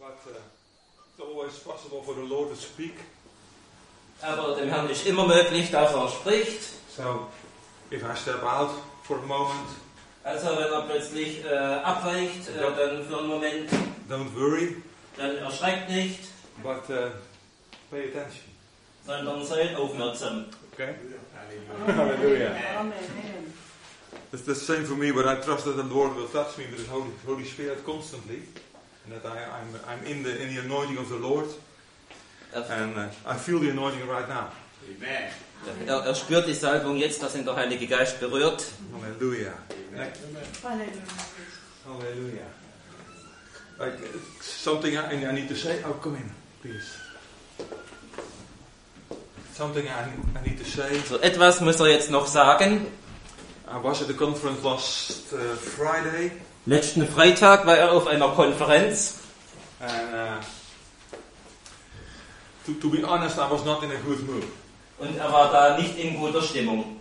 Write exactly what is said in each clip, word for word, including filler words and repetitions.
But uh, it's always possible for the Lord to speak. Aber dem Herrn ist immer möglich, dass er spricht. So, if I step out for a moment, Also wenn er plötzlich äh, abweicht, äh, dann für einen Moment, don't worry, dann erschreckt nicht, but uh, pay attention. sondern seid aufmerksam. Okay? Hallelujah. Amen. It's the same for me, but I trust that the Lord will touch me with His Holy, Holy Spirit constantly, and that I, I'm, I'm in the in the anointing of the Lord, and uh, I feel the anointing right now. Amen. Er, er spürt die Salbung jetzt, dass ihn der Heilige Geist berührt. Hallelujah. Hallelujah. Hallelujah. Like uh, something I, I need to say. Oh, come in, please. Something I, I need to say. So etwas muss er jetzt noch sagen. I was at the conference last uh, Friday, Letzten Freitag war er auf einer Konferenz. and uh, to, to be honest, I was not in a good mood. Und er war da nicht in guter Stimmung.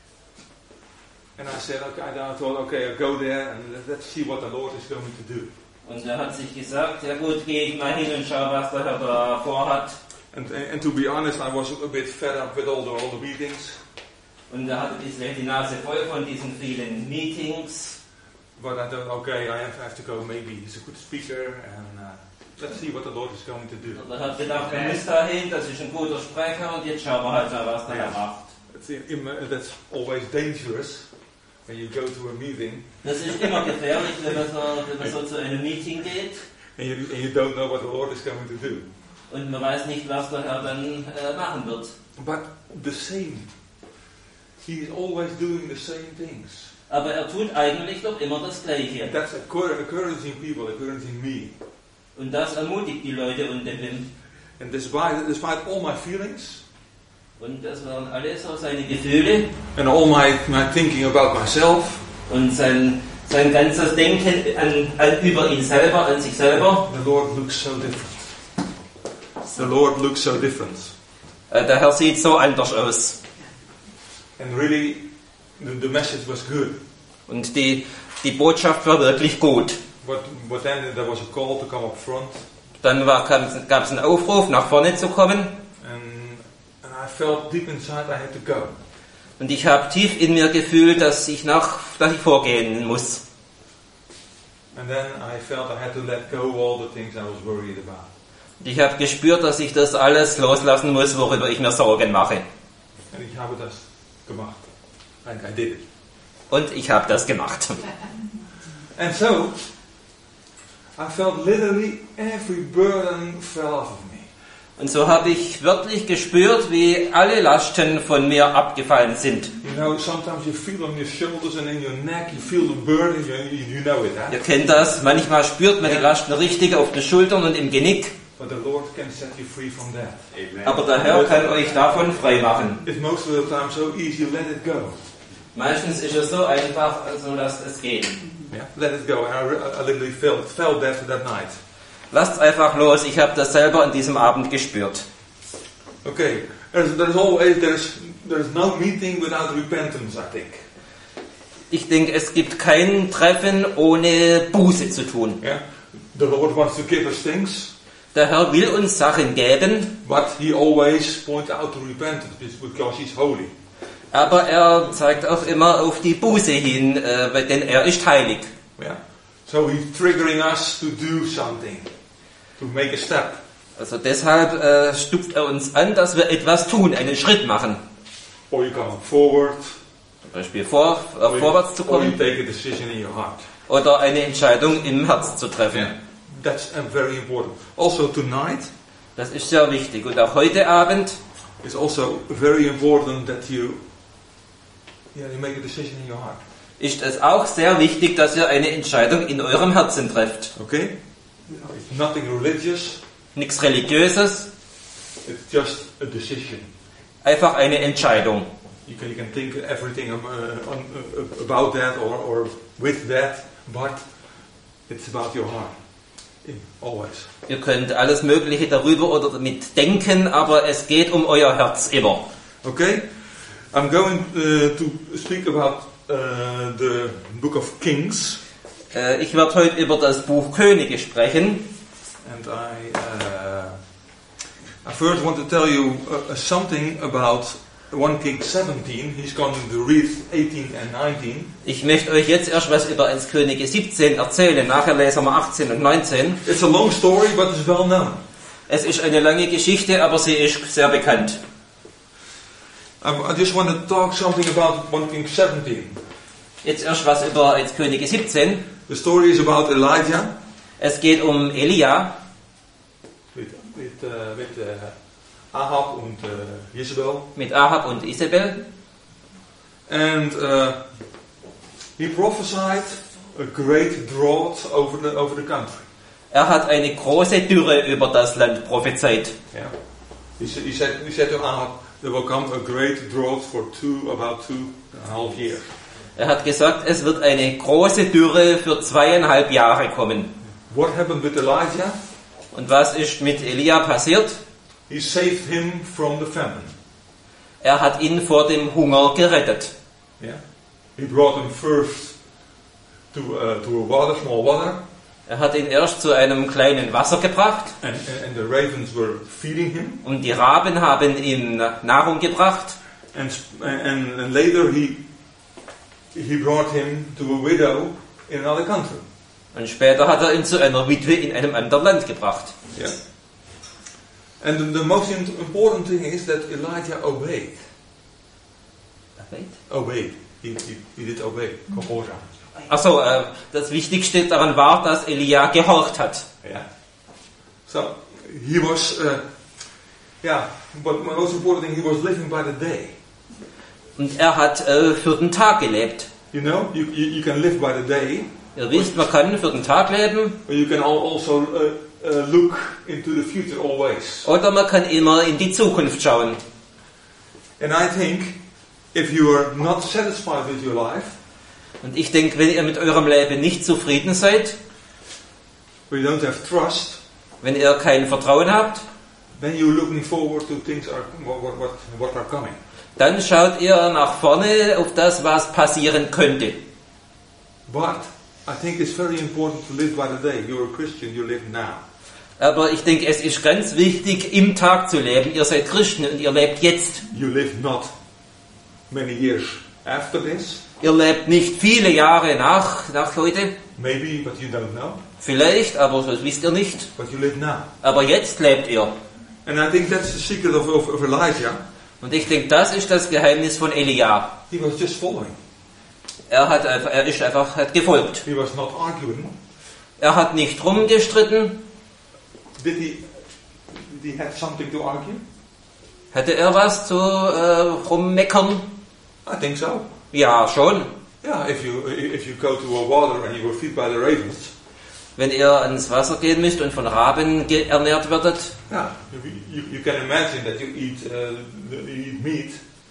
And I said, okay, I thought, okay, I'll go there and let's see what the Lord is going to do. Und er hat sich gesagt, ja gut, gehe ich mal hin und schau, was der Herr da vorhat. And, and to be honest, I was a bit fed up with all the, all the meetings. Und er hatte die Nase voll von diesen vielen Meetings. But I thought, okay, I have, have to go. Maybe he's a good speaker, and uh, let's see what the Lord is going to do. Und er hat gedacht, er muss dahin, das ist ein guter Sprecher und jetzt schauen wir halt mal, was der Herr macht. It's in, in, that's always dangerous when you go to a meeting Das ist immer gefährlich, wenn man so, wenn man so zu einem Meeting geht and you, and you don't know what the Lord is going to do. und man weiß nicht, was der Herr dann äh, machen wird. But the same. He is always doing the same things. Aber er tut eigentlich doch immer das Gleiche. That's encouraging people, encouraging me. Und das ermutigt die Leute und den. And despite, despite all my feelings Und das waren alles so seine Gefühle and all my, my thinking about myself, und sein, sein ganzes Denken an, an, über ihn selber, an sich selber. the Lord looks so different. The Lord looks so different. Äh, der Herr sieht so anders aus. And really, the, the message was good. Und die, die Botschaft war wirklich gut. But, but then there was a call to come up front. Dann gab es einen Aufruf, nach vorne zu kommen. And, and I felt deep inside I had to go. Und ich habe tief in mir gefühlt, dass ich nach, dass ich vorgehen muss. And then I felt I had to let go all the things I was worried about. Und ich habe gespürt, dass ich das alles loslassen muss, worüber ich mir Sorgen mache. And ich habe das gemacht. And I did it. Und ich habe das gemacht. And so, I felt literally every burden fell off of me. Und so habe ich wirklich gespürt, wie alle Lasten von mir abgefallen sind. You know, sometimes you feel on your shoulders and in your neck, you feel the burden, you, you know it, Ihr huh? kennt das, manchmal spürt man die Lasten richtig auf den Schultern und im Genick. But the Lord can set you free from that. Amen. Aber der Herr kann euch davon frei machen. It's most of the time so easy, let it go. Meistens ist es so einfach, so lasst es gehen. Yeah, let it go. And I, re- I literally felt, felt that that night. Lasst einfach los, ich habe das selber an diesem Abend gespürt. Okay, there's, there's always, there's, there's no meeting without repentance, I think. Ich denke, es gibt kein Treffen ohne Buße zu tun. Yeah, the Lord wants to give us things, Der Herr will uns Sachen geben, but He always points out to repentance because He's holy. aber er zeigt auch immer auf die Buße hin, äh, denn er ist heilig. Yeah, so He's triggering us to do something, to make a step. Also deshalb äh, stupft er uns an, dass wir etwas tun, einen Schritt machen. Or you come forward, Zum Beispiel vor, äh, or you, vorwärts zu or you kommen take a decision in your heart. oder eine Entscheidung im Herzen zu treffen. Yeah, that's uh, very important. Also tonight, Das ist sehr wichtig. Und auch heute Abend it's also very important that you, yeah, you make a decision in your heart. ist es auch sehr wichtig, dass ihr eine Entscheidung in eurem Herzen trefft. Okay? It's nothing religious. Nichts Religiöses, It's just a decision. einfach eine Entscheidung. You can, you can think everything um, uh, on, uh, about that or, or with that, but it's about your heart. In, always. Ihr könnt alles Mögliche darüber oder damit denken, aber es geht um euer Herz immer. Okay? I'm going uh, to speak about uh, the book of Kings. Äh, ich werde heute über das Buch Könige sprechen. And I, uh, I first want to tell you uh, something about First Kings seventeen. He's going to read eighteen and nineteen. Ich möchte euch jetzt erst was über eins Könige siebzehn erzählen. Nachher lesen wir achtzehn und neunzehn. It's a long story, but it's well known. Es ist eine lange Geschichte, aber sie ist sehr bekannt. I, I just want to talk something about First Kings seventeen. Jetzt erst was über eins Könige siebzehn. The story is about Elijah. Es geht um Elia. With, with, uh, with uh, Ahab und uh, Jezebel. Mit Ahab und Isabel. And uh, he prophesied a great drought over the, over the country. Er hat eine große Dürre über das Land prophezeit. Yeah. He, he, said, he said to Ahab, there will come a great drought for two, about two and a half years. Er hat gesagt, es wird eine große Dürre für zweieinhalb Jahre kommen. What happened with Elijah? Und was ist mit Elia passiert? He saved him from the famine. Er hat ihn vor dem Hunger gerettet. Yeah. He brought him first to, uh, to a water, small water. Er hat ihn erst zu einem kleinen Wasser gebracht. And, and the ravens were feeding him. Und die Raben haben ihm Nahrung gebracht. And, and, and later he, he brought him to a widow in another country. Und später hat er ihn zu einer Witwe in einem anderen Land gebracht. Yeah. And the, the most important thing is that Elijah obeyed. Obeyed? Obeyed. He, he, he did obey. Gehorsam. Achso, äh, das Wichtigste daran war, dass Elia gehorcht hat. Yeah. So he was, uh, yeah. But the most important thing, he was living by the day. Und er hat äh, für den Tag gelebt. You know, you, you, you can live by the day. Ihr wisst, man kann für den Tag leben. But you can also uh, uh, look into the future always. Oder man kann immer in die Zukunft schauen. And I think, if you are not satisfied with your life, und ich denke, wenn ihr mit eurem Leben nicht zufrieden seid, or you don't have trust, wenn ihr kein Vertrauen habt, then you're looking forward to things are, what, what, what are coming. Dann schaut ihr nach vorne auf das, was passieren könnte. But I think it's very important to live by the day. You're a Christian, you live now. Aber ich denke, es ist ganz wichtig, im Tag zu leben. Ihr seid Christen und ihr lebt jetzt. You live not many years after this. Ihr lebt nicht viele Jahre nach, nach heute. Maybe, but you don't know. Vielleicht, aber das wisst ihr nicht. But you live now. Aber jetzt lebt ihr. And I think that's the secret of, of, of Elijah. Und ich denke, das ist das Geheimnis von Elia. He was just following. Er hat einfach, er ist einfach hat gefolgt. He was not arguing. Er hat nicht rumgestritten. Did he? Did he have something to argue? Hatte er was zu äh, rummeckern? I think so. Ja, schon. Yeah, if you if you go to a water and you were fed by the ravens. Wenn ihr ans Wasser gehen müsst und von Raben ernährt werdet. Yeah, you, you can imagine that you eat uh, you eat meat.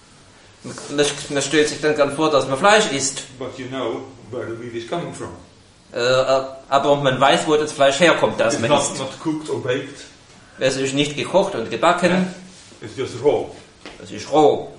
Man, man stellt sich dann gern vor, dass man Fleisch isst. But you know where the meat is coming from. Äh, aber man weiß, wo das Fleisch herkommt, das It's man not, isst. not cooked or baked. Es ist nicht gekocht und gebacken. Yeah. It's just raw. Es ist roh.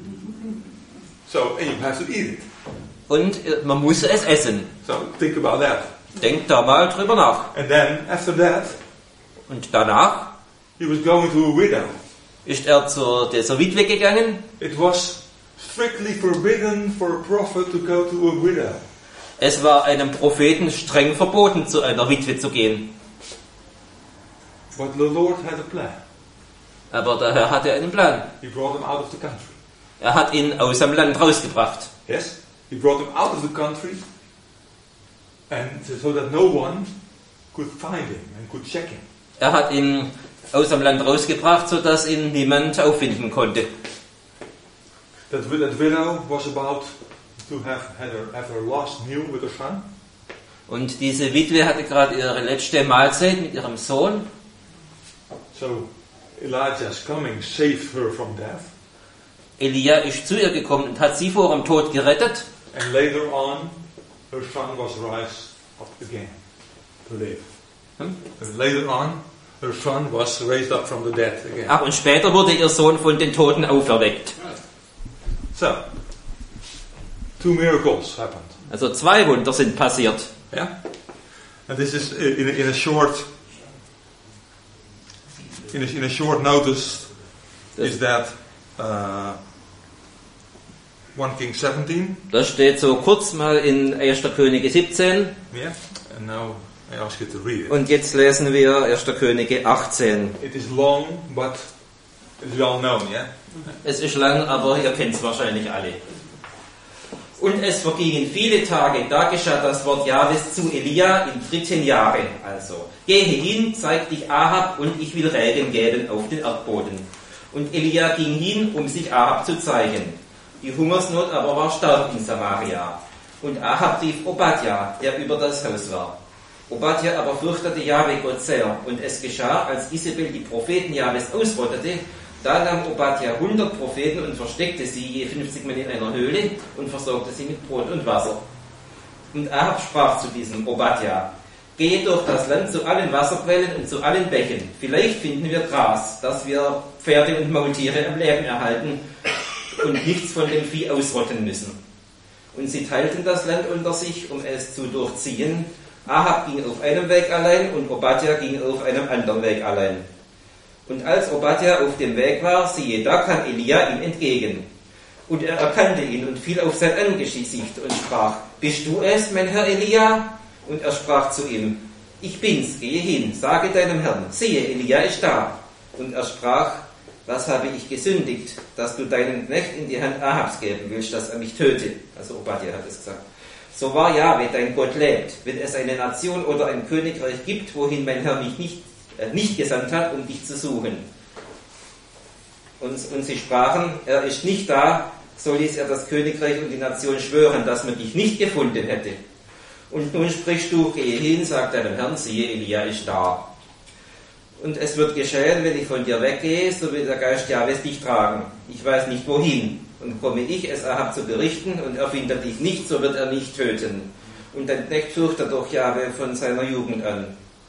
So and you have to eat it. Und äh, man muss es essen. So think about that. Denkt da mal drüber nach. And then after that, Und danach he was going to a widow. ist er zur dieser Witwe gegangen. It was strictly forbidden for a prophet to go to a widow. Es war einem Propheten streng verboten, zu einer Witwe zu gehen. But the Lord had a plan. Aber der Herr hatte einen Plan. He brought him out of the country. Er hat ihn aus dem Land rausgebracht. Yes? He brought him out of the country, and so that no one could find him and could check him. Er hat ihn aus dem Land rausgebracht, sodass ihn niemand auffinden konnte. That, that widow was about to have, had her, have her last meal with her son. Und diese Witwe hatte gerade ihre letzte Mahlzeit mit ihrem Sohn. So Elijah's coming saved her from death. Elia ist zu ihr gekommen und hat sie vor dem Tod gerettet. And later on, her son was raised up again to live. Hm? And later on, her son was raised up from the dead again. Ach, und später wurde ihr Sohn von den Toten auferweckt. So, two miracles happened. Also zwei Wunder sind passiert. Yeah, and this is in a, in a short in a, in a short notice is that uh, First Kings seventeen. Das steht so kurz mal in erster Könige siebzehn. Yeah, and now I ask you to read it. Und jetzt lesen wir erster Könige achtzehn. It is long, but it is well known, yeah? Es ist lang, aber ihr kennt es wahrscheinlich alle. Und es vergingen viele Tage, da geschah das Wort Jahwes zu Elia im dritten Jahre. Also, gehe hin, zeig dich Ahab, und ich will Regen geben auf den Erdboden. Und Elia ging hin, um sich Ahab zu zeigen. Die Hungersnot aber war stark in Samaria. Und Ahab rief Obadja, der über das Haus war. Obadja aber fürchtete Jahwe Gott sehr. Und es geschah, als Isabel die Propheten Jahwes ausrottete, da nahm Obadja hundert Propheten und versteckte sie je fünfzig Mann in einer Höhle und versorgte sie mit Brot und Wasser. Und Ahab sprach zu diesem Obadja: Gehe durch das Land zu allen Wasserquellen und zu allen Bächen. Vielleicht finden wir Gras, dass wir Pferde und Maultiere am Leben erhalten und nichts von dem Vieh ausrotten müssen. Und sie teilten das Land unter sich, um es zu durchziehen. Ahab ging auf einem Weg allein und Obadja ging auf einem anderen Weg allein. Und als Obadja auf dem Weg war, siehe, da kam Elia ihm entgegen. Und er erkannte ihn und fiel auf sein Angesicht und sprach: Bist du es, mein Herr Elia? Und er sprach zu ihm: Ich bin's, gehe hin, sage deinem Herrn, siehe, Elia ist da. Und er sprach: Was habe ich gesündigt, dass du deinen Knecht in die Hand Ahabs geben willst, dass er mich töte? Also Obadja hat es gesagt. So wahr Jahwe, dein Gott, lebt, wenn es eine Nation oder ein Königreich gibt, wohin mein Herr mich nicht nicht gesandt hat, um dich zu suchen. Und, und sie sprachen: Er ist nicht da, so ließ er das Königreich und die Nation schwören, dass man dich nicht gefunden hätte. Und nun sprichst du: Gehe hin, sag deinem Herrn, siehe, Elia ist da. Und es wird geschehen, wenn ich von dir weggehe, so wird der Geist Jahwes dich tragen. Ich weiß nicht wohin. Und komme ich es Ahab zu berichten, und er findet dich nicht, so wird er nicht töten. Und dein Knecht fürchtet doch Jahwe von seiner Jugend an.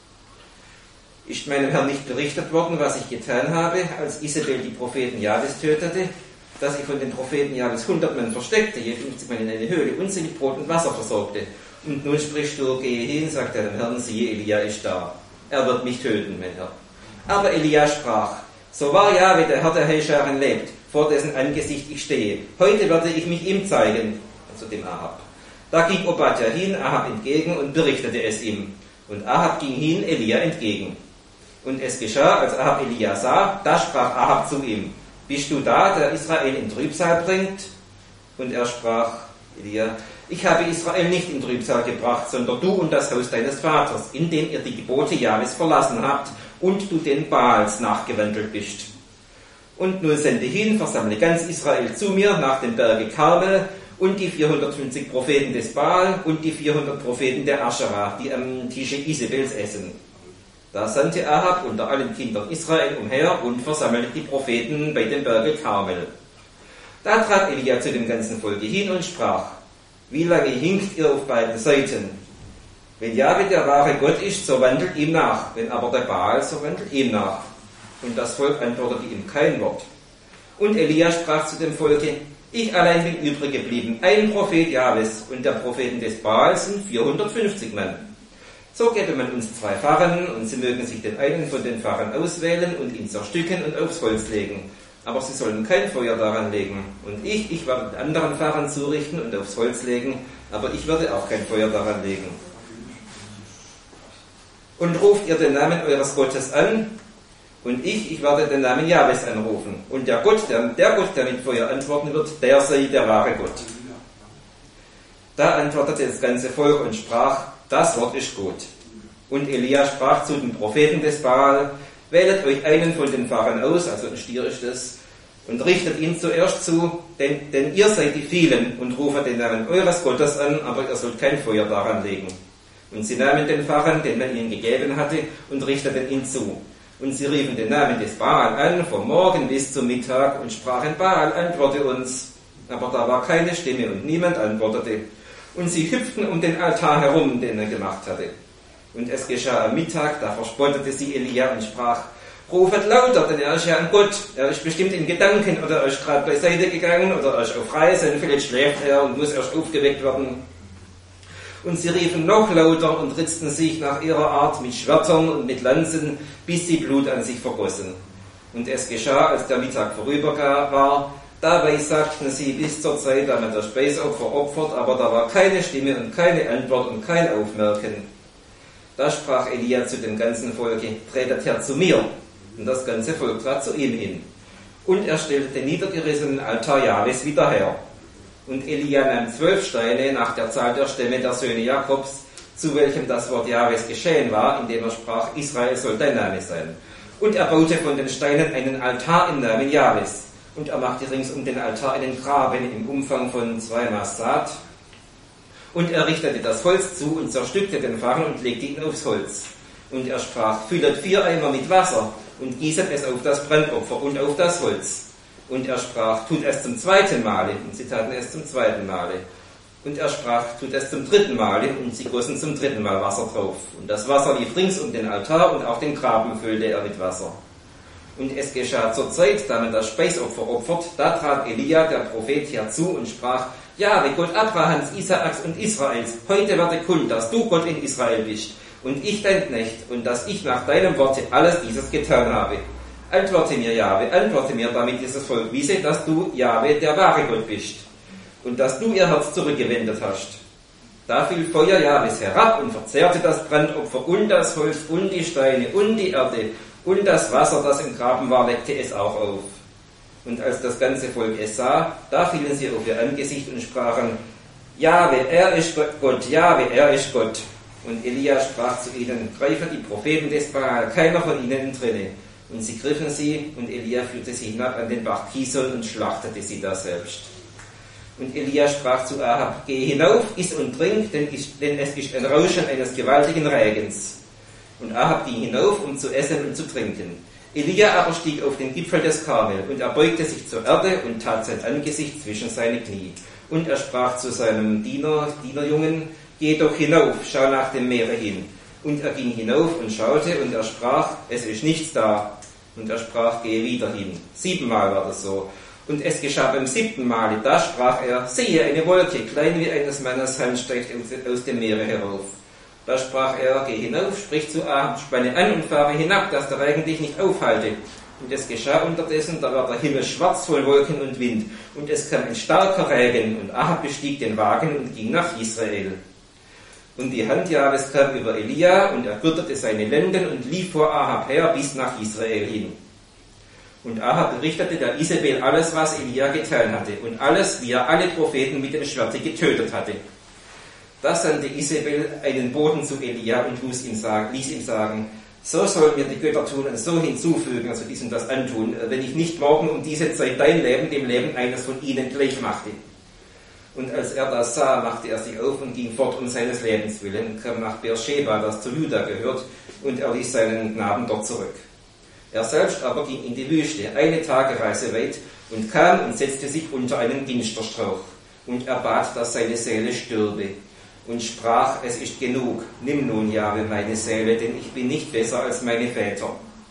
Ist meinem Herrn nicht berichtet worden, was ich getan habe, als Isabel die Propheten Jahwes tötete, dass ich von den Propheten Jahwes hundert Mann versteckte, je fünfzig Mann in eine Höhle, und sie mit Brot und Wasser versorgte. Und nun sprichst du: Gehe hin, sagt deinem Herrn, siehe, Elia ist da. Er wird mich töten, mein Herr. Aber Elia sprach: So wahr Jahwe, der Herr der Heerscharen lebt, vor dessen Angesicht ich stehe, heute werde ich mich ihm zeigen, also dem Ahab. Da ging Obadja hin, Ahab entgegen, und berichtete es ihm. Und Ahab ging hin, Elia entgegen. Und es geschah, als Ahab Elia sah, da sprach Ahab zu ihm: Bist du da, der Israel in Trübsal bringt? Und er sprach, Elia: Ich habe Israel nicht in Trübsal gebracht, sondern du und das Haus deines Vaters, in dem ihr die Gebote Jahwes verlassen habt und du den Baals nachgewandelt bist. Und nun sende hin, versammle ganz Israel zu mir nach dem Berge Karmel und die vierhundertfünfzig Propheten des Baal und die vierhundert Propheten der Aschera, die am Tische Isabels essen. Da sandte Ahab unter allen Kindern Israel umher und versammelte die Propheten bei dem Berge Karmel. Da trat Elia zu dem ganzen Volke hin und sprach: Wie lange hinkt ihr auf beiden Seiten? Wenn Jahwe der wahre Gott ist, so wandelt ihm nach, wenn aber der Baal, so wandelt ihm nach. Und das Volk antwortete ihm kein Wort. Und Elia sprach zu dem Volke: Ich allein bin übrig geblieben, ein Prophet Jahwes, und der Propheten des Baals sind vierhundertfünfzig Mann. So gäbe man uns zwei Pfarren, und sie mögen sich den einen von den Pfarren auswählen und ihn zerstückeln und aufs Holz legen. Aber sie sollen kein Feuer daran legen. Und ich, ich werde den anderen Pfarren zurichten und aufs Holz legen, aber ich werde auch kein Feuer daran legen. Und ruft ihr den Namen eures Gottes an, und ich, ich werde den Namen Jahwes anrufen. Und der Gott, der, der Gott, der mit Feuer antworten wird, der sei der wahre Gott. Da antwortete das ganze Volk und sprach: Das Wort ist gut. Und Elia sprach zu den Propheten des Baal: Wählet euch einen von den Pfarrern aus, also ein Stier ist es, und richtet ihn zuerst zu, denn, denn ihr seid die vielen, und rufet den Namen eures Gottes an, aber ihr sollt kein Feuer daran legen. Und sie nahmen den Pfarrern, den man ihnen gegeben hatte, und richteten ihn zu. Und sie riefen den Namen des Baal an, vom Morgen bis zum Mittag, und sprachen: Baal, antworte uns. Aber da war keine Stimme, und niemand antwortete. Und sie hüpften um den Altar herum, den er gemacht hatte. Und es geschah am Mittag, da verspottete sie Elia und sprach: Rufet lauter, denn er ist ja ein Gott. Er ist bestimmt in Gedanken, oder er ist gerade beiseite gegangen, oder er ist auf Reise, und vielleicht schläft er und muss erst aufgeweckt werden. Und sie riefen noch lauter und ritzten sich nach ihrer Art mit Schwertern und mit Lanzen, bis sie Blut an sich vergossen. Und es geschah, als der Mittag vorüber war, dabei sagten sie bis zur Zeit, da man das Speisopfer opfert, aber da war keine Stimme und keine Antwort und kein Aufmerken. Da sprach Elia zu dem ganzen Volke, tretet her zu mir. Und das ganze Volk trat zu ihm hin. Und er stellte den niedergerissenen Altar Jahwes wieder her. Und Elia nahm zwölf Steine nach der Zahl der Stämme der Söhne Jakobs, zu welchem das Wort Jahwes geschehen war, indem er sprach, Israel soll dein Name sein. Und er baute von den Steinen einen Altar im Namen Jahwes. Und er machte rings um den Altar einen Graben im Umfang von zwei Maßat. Und er richtete das Holz zu und zerstückte den Farn und legte ihn aufs Holz. Und er sprach, füllet vier Eimer mit Wasser und gießet es auf das Brandopfer und auf das Holz. Und er sprach, tut es zum zweiten Male. Und sie taten es zum zweiten Male. Und er sprach, tut es zum dritten Male. Und sie gossen zum dritten Mal Wasser drauf. Und das Wasser lief rings um den Altar und auch den Graben füllte er mit Wasser. Und es geschah zur Zeit, da man das Speisopfer opfert, da trat Elia, der Prophet, herzu und sprach, Jahwe, Gott Abrahams, Isaaks und Israels, heute werde kund, dass du Gott in Israel bist, und ich dein Knecht, und dass ich nach deinem Worte alles dieses getan habe. Antworte mir, Jahwe, antworte mir, damit dieses Volk wisse, dass du, Jahwe, der wahre Gott bist, und dass du ihr Herz zurückgewendet hast. Da fiel Feuer Jahwes herab und verzehrte das Brandopfer und das Holz und die Steine und die Erde, und das Wasser, das im Graben war, weckte es auch auf. Und als das ganze Volk es sah, da fielen sie auf ihr Angesicht und sprachen, Jahwe, er ist Gott, Jahwe, er ist Gott. Und Elia sprach zu ihnen, greifen die Propheten des Baal, keiner von ihnen entrinne. Und sie griffen sie, und Elia führte sie hinab an den Bach Kison und schlachtete sie da selbst. Und Elia sprach zu Ahab, geh hinauf, iss und trink, denn, ich, denn es ist ein Rauschen eines gewaltigen Regens. Und Ahab ging hinauf, um zu essen und zu trinken. Elia aber stieg auf den Gipfel des Karmel, und er beugte sich zur Erde und tat sein Angesicht zwischen seine Knie. Und er sprach zu seinem Diener, Dienerjungen, geh doch hinauf, schau nach dem Meere hin. Und er ging hinauf und schaute, und er sprach, es ist nichts da. Und er sprach, gehe wieder hin. Siebenmal war das so. Und es geschah beim siebten Male, da sprach er, siehe, eine Wolke, klein wie eines Mannes Hand steigt aus dem Meere herauf. Da sprach er, geh hinauf, sprich zu Ahab, spanne an und fahre hinab, dass der Regen dich nicht aufhalte. Und es geschah unterdessen, da war der Himmel schwarz voll Wolken und Wind, und es kam ein starker Regen, und Ahab bestieg den Wagen und ging nach Israel. Und die Hand Jahwes kam über Elia, und er gürtete seine Lenden und lief vor Ahab her bis nach Israel hin. Und Ahab berichtete der Isabel alles, was Elia getan hatte, und alles, wie er alle Propheten mit dem Schwerte getötet hatte. Da sandte Isabel einen Boten zu Elia und ließ ihm sagen, ließ ihm sagen, so sollen mir die Götter tun und so hinzufügen, also diesem das antun, wenn ich nicht morgen um diese Zeit dein Leben dem Leben eines von ihnen gleich machte. Und als er das sah, machte er sich auf und ging fort um seines Lebens willen, kam nach Beersheba, das zu Juda gehört, und er ließ seinen Knaben dort zurück. Er selbst aber ging in die Wüste, eine Tagereise weit, und kam und setzte sich unter einen Ginsterstrauch. Und er bat, dass seine Seele stürbe. Und sprach, es ist genug, nimm nun, Jahwe, meine Seele, denn ich bin nicht besser als meine Väter.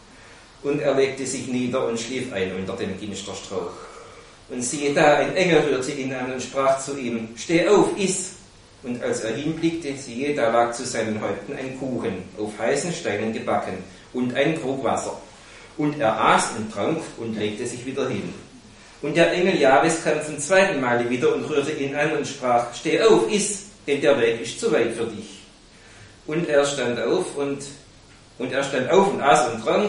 Und er legte sich nieder und schlief ein unter dem Ginsterstrauch. Und siehe da, ein Engel rührte ihn an und sprach zu ihm, steh auf, iss. Und als er hinblickte, siehe, da lag zu seinen Häupten ein Kuchen, auf heißen Steinen gebacken, und ein Krug Wasser. Und er aß und trank und legte sich wieder hin. Und der Engel Jahwes kam zum zweiten Male wieder und rührte ihn an und sprach, steh auf, iss, denn der Weg ist zu weit für dich. Und er stand auf und, und er stand auf und aß und trank,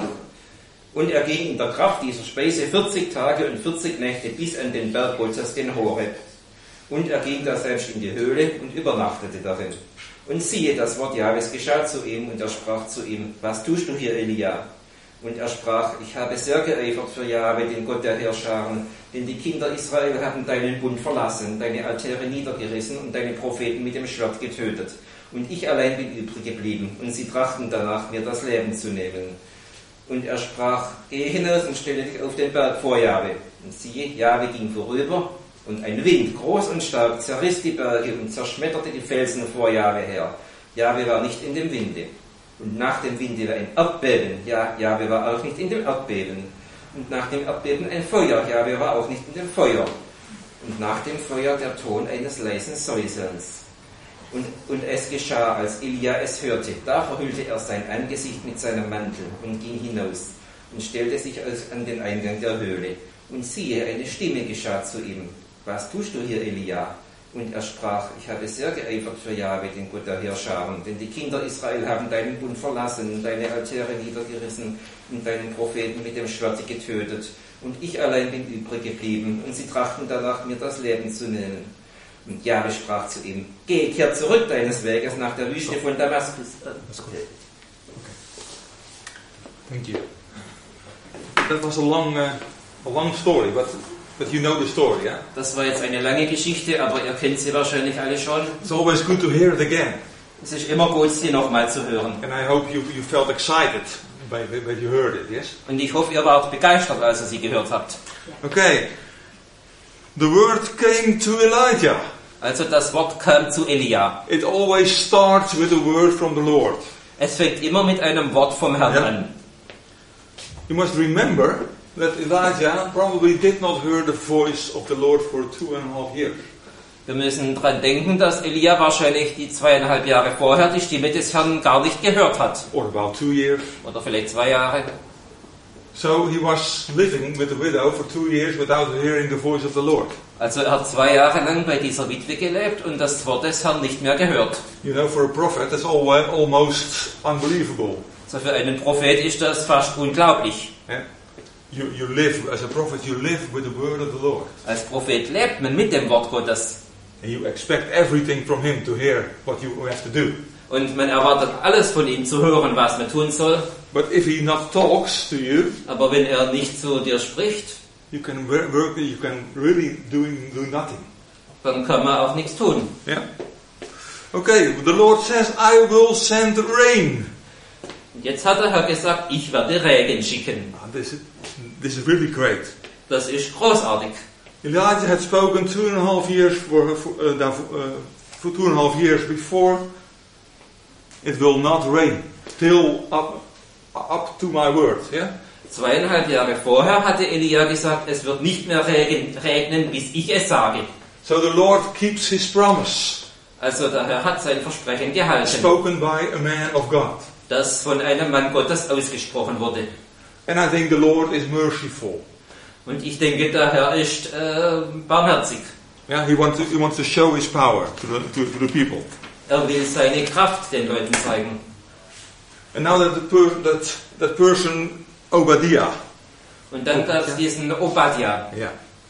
und er ging in der Kraft dieser Speise vierzig Tage und vierzig Nächte bis an den Berg Gottes, den Horeb. Und er ging da selbst in die Höhle und übernachtete darin. Und siehe, das Wort Jahwes geschah zu ihm, und er sprach zu ihm, was tust du hier, Elia? Und er sprach, ich habe sehr geeifert für Jahwe, den Gott der Heerscharen, denn die Kinder Israel haben deinen Bund verlassen, deine Altäre niedergerissen und deine Propheten mit dem Schwert getötet. Und ich allein bin übrig geblieben, und sie trachten danach, mir das Leben zu nehmen. Und er sprach, gehe hinaus und stelle dich auf den Berg vor Jahwe. Und siehe, Jahwe ging vorüber, und ein Wind, groß und stark, zerriss die Berge und zerschmetterte die Felsen vor Jahwe her. Jahwe war nicht in dem Winde. Und nach dem Winde war ein Erdbeben. Ja, Jahwe war auch nicht in dem Erdbeben. Und nach dem Erdbeben ein Feuer. Jahwe war auch nicht in dem Feuer. Und nach dem Feuer der Ton eines leisen Säuselns. Und, und es geschah, als Elia es hörte, da verhüllte er sein Angesicht mit seinem Mantel und ging hinaus und stellte sich an den Eingang der Höhle. Und siehe, eine Stimme geschah zu ihm: Was tust du hier, Elia? Und er sprach: Ich habe sehr geeifert für Jahwe, den Gott der Heerscharen, denn die Kinder Israel haben deinen Bund verlassen, deine Altäre niedergerissen und deinen Propheten mit dem Schwerte getötet. Und ich allein bin übrig geblieben, und sie trachten danach, mir das Leben zu nehmen. Und Jahwe sprach zu ihm: Geh, kehr zurück deines Weges nach der Wüste von Damaskus. That's good. Okay. Thank you. That was a long, uh, a long story, but but you know the story, yeah? Das war jetzt eine lange Geschichte, aber ihr kennt sie wahrscheinlich alle schon. It's always good to hear it again. Es ist immer gut, sie nochmal zu hören. And I hope you you felt excited by when you heard it, yes? Und ich hoffe, ihr wart begeistert, als ihr sie gehört habt. Okay. The word came to Elijah. Also das Wort kam zu Elia. It always starts with a word from the Lord. Es fängt immer mit einem Wort vom Herrn Ja. an. You must remember that Elijah probably did not hear the voice of the Lord for two and a half years. Wir müssen daran denken, dass Elia wahrscheinlich die zweieinhalb Jahre vorher die Stimme des Herrn gar nicht gehört hat. Or about two years. Oder vielleicht zwei Jahre. So he was living with a widow for two years without hearing the voice of the Lord. Also er hat zwei Jahre lang bei dieser Witwe gelebt und das Wort des Herrn nicht mehr gehört. You know, for a prophet, that's always, almost unbelievable. So für einen Prophet ist das fast unglaublich. Yeah? You, you live, as a prophet, you live with the word of the Lord. Als Prophet lebt man mit dem Wort Gottes. And you expect everything from him to hear what you have to do. Und man erwartet alles von ihm zu hören, was man tun soll. But if he not talks to you, Aber wenn er nicht zu dir spricht, you can work, you can really doing do nothing. dann kann man auch nichts tun. Yeah. Okay, the Lord says, I will send rain. Und jetzt hat der Herr gesagt, ich werde Regen schicken. Ah, This is, this is really great. Das ist großartig. Elijah had spoken two and a half years for, for, uh, uh, for two and a half years before. It will not rain till up up to my word. Yeah. Zweieinhalb Jahre vorher hatte Elia gesagt, es wird nicht mehr regen, regnen, bis ich es sage. So the Lord keeps His promise, Also der Herr hat sein Versprechen gehalten, spoken by a man of God. das von einem Mann Gottes ausgesprochen wurde. And I think the Lord is merciful. Und ich denke, der Herr ist äh, barmherzig. Yeah, He wants to, He wants to show His power to the, to, to the people. Er will seine Kraft den Leuten zeigen. And now that the per, that that person Obadiah. Und dann gab es diesen Obadja. Yeah.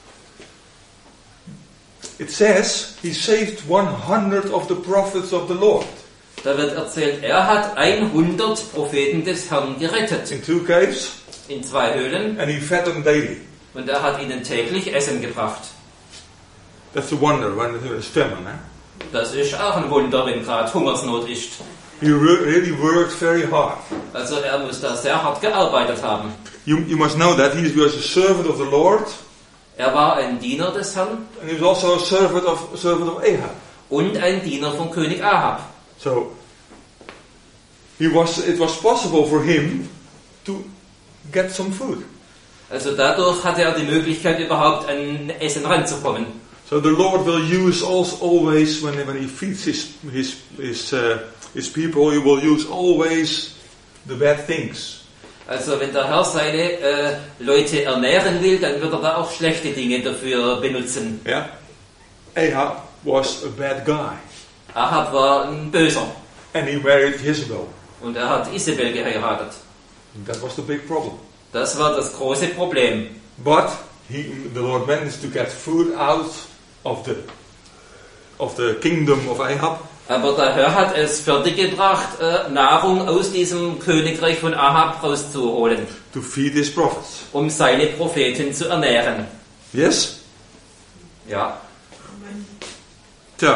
It says he saved one hundred of the prophets of the Lord Da wird erzählt, er hat hundert Propheten des Herrn gerettet. in two caves, In zwei Höhlen. and he fed them daily. Und er hat ihnen täglich Essen gebracht. That's a wonder when there's famine. Eh? Das ist auch ein Wunder, wenn gerade Hungersnot ist. He re- really worked very hard. Also er muss da sehr hart gearbeitet haben. You, you must know that he was a servant of the Lord, Er war ein Diener des Herrn and he was also a servant of servant of Ahab. und ein Diener von König Ahab. So he was. It was possible for him to get some food. Also dadurch hatte er die Möglichkeit, überhaupt an Essen ranzukommen. So the Lord will use also always when when he feeds his his his uh, his people. He will use always the bad things. Also wenn der Herr seine äh, Leute ernähren will, dann wird er da auch schlechte Dinge dafür benutzen. Yeah, Ahab was a bad guy, Ahab war ein Böser and he married Jezebel. und er hat Isabel geheiratet. That was the big problem. Das war das große Problem. But he, the Lord managed to get food out of the of the kingdom of Ahab. Aber der Herr hat es fertiggebracht, äh, Nahrung aus diesem Königreich von Ahab rauszuholen, To feed his prophets. um seine Propheten zu ernähren. Yes? Ja. So.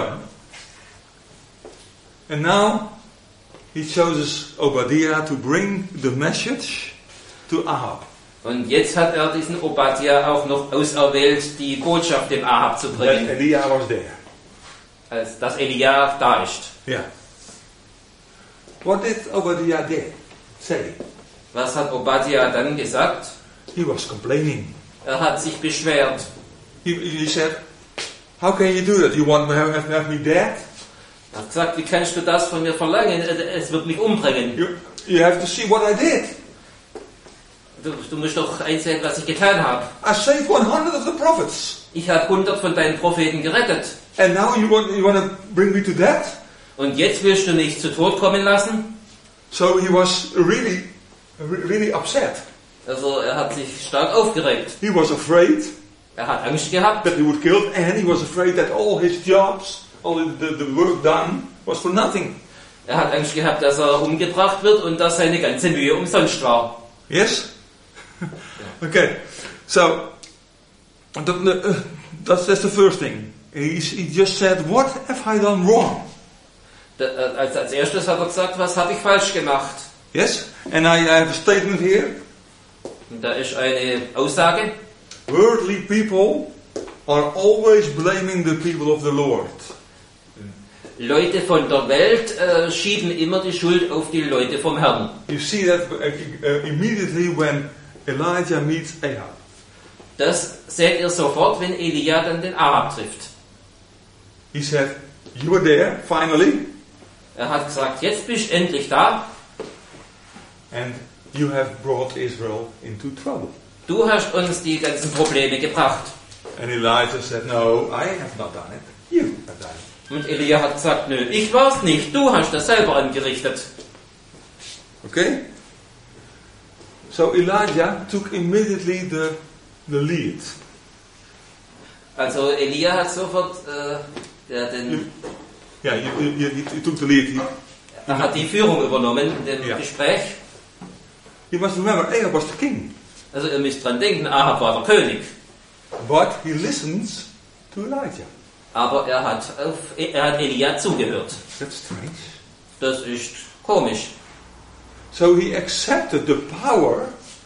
And now he chooses Obadiah to bring the message to Ahab. Und jetzt hat er diesen Obadja auch noch auserwählt, die Botschaft dem Ahab zu That bringen, Eliah was there. als dass Elia da ist. Yeah. What did Obadiah did? Say? Was hat Obadja dann gesagt? He was complaining. Er hat sich beschwert. He, he said, how can you do that? You want to have, have me dead? Er hat gesagt, wie kannst du das von mir verlangen? Es wird mich umbringen. You, you have to see what I did. Du, du musst doch einsehen, was ich getan habe. I saved one hundred of the prophets. Ich habe hundert von deinen Propheten gerettet. And now you want, you want to bring me to death? Und jetzt willst du mich zu Tod kommen lassen? So he was really, really upset. Also er hat sich stark aufgeregt. He was afraid Er hat Angst gehabt. that he would kill, and he was afraid that all his jobs, all the, the work done, was for nothing. Er hat Angst gehabt, dass er umgebracht wird und dass seine ganze Mühe umsonst war. Yes? Okay. So, that, uh, that's, that's the first thing. He, he just said, what have I done wrong? Da, äh, als, als erstes hat er gesagt, was habe ich falsch gemacht? Yes? And I, I have a statement here. Und da ist eine Aussage. Worldly people are always blaming the people of the Lord. Leute von der Welt äh, schieben immer die Schuld auf die Leute vom Herrn. You see that uh, uh, immediately when Elijah meets Ahab. Das seht ihr sofort, wenn Elia dann den Ahab trifft. He said, you were there, finally, Er hat gesagt, jetzt bist du endlich da. and you have brought Israel into trouble. Du hast uns die ganzen Probleme gebracht. And Elijah said, no, I have not done it. You have done it. Und Elia hat gesagt, nö, ich war's nicht, du hast das selber angerichtet. Okay? So Elijah took immediately the, the lead. Also Elia hat sofort äh, der den, Yeah, you, you, you, you took the lead. He, er hat die Führung übernommen in dem Ja. Gespräch. you must remember, Ahab was the king. Also ihr müsst dran denken, Ahab war der König. But he listens to Elijah. Aber er hat, auf, er hat Elia zugehört. That's strange. Das ist komisch. So he accepted the power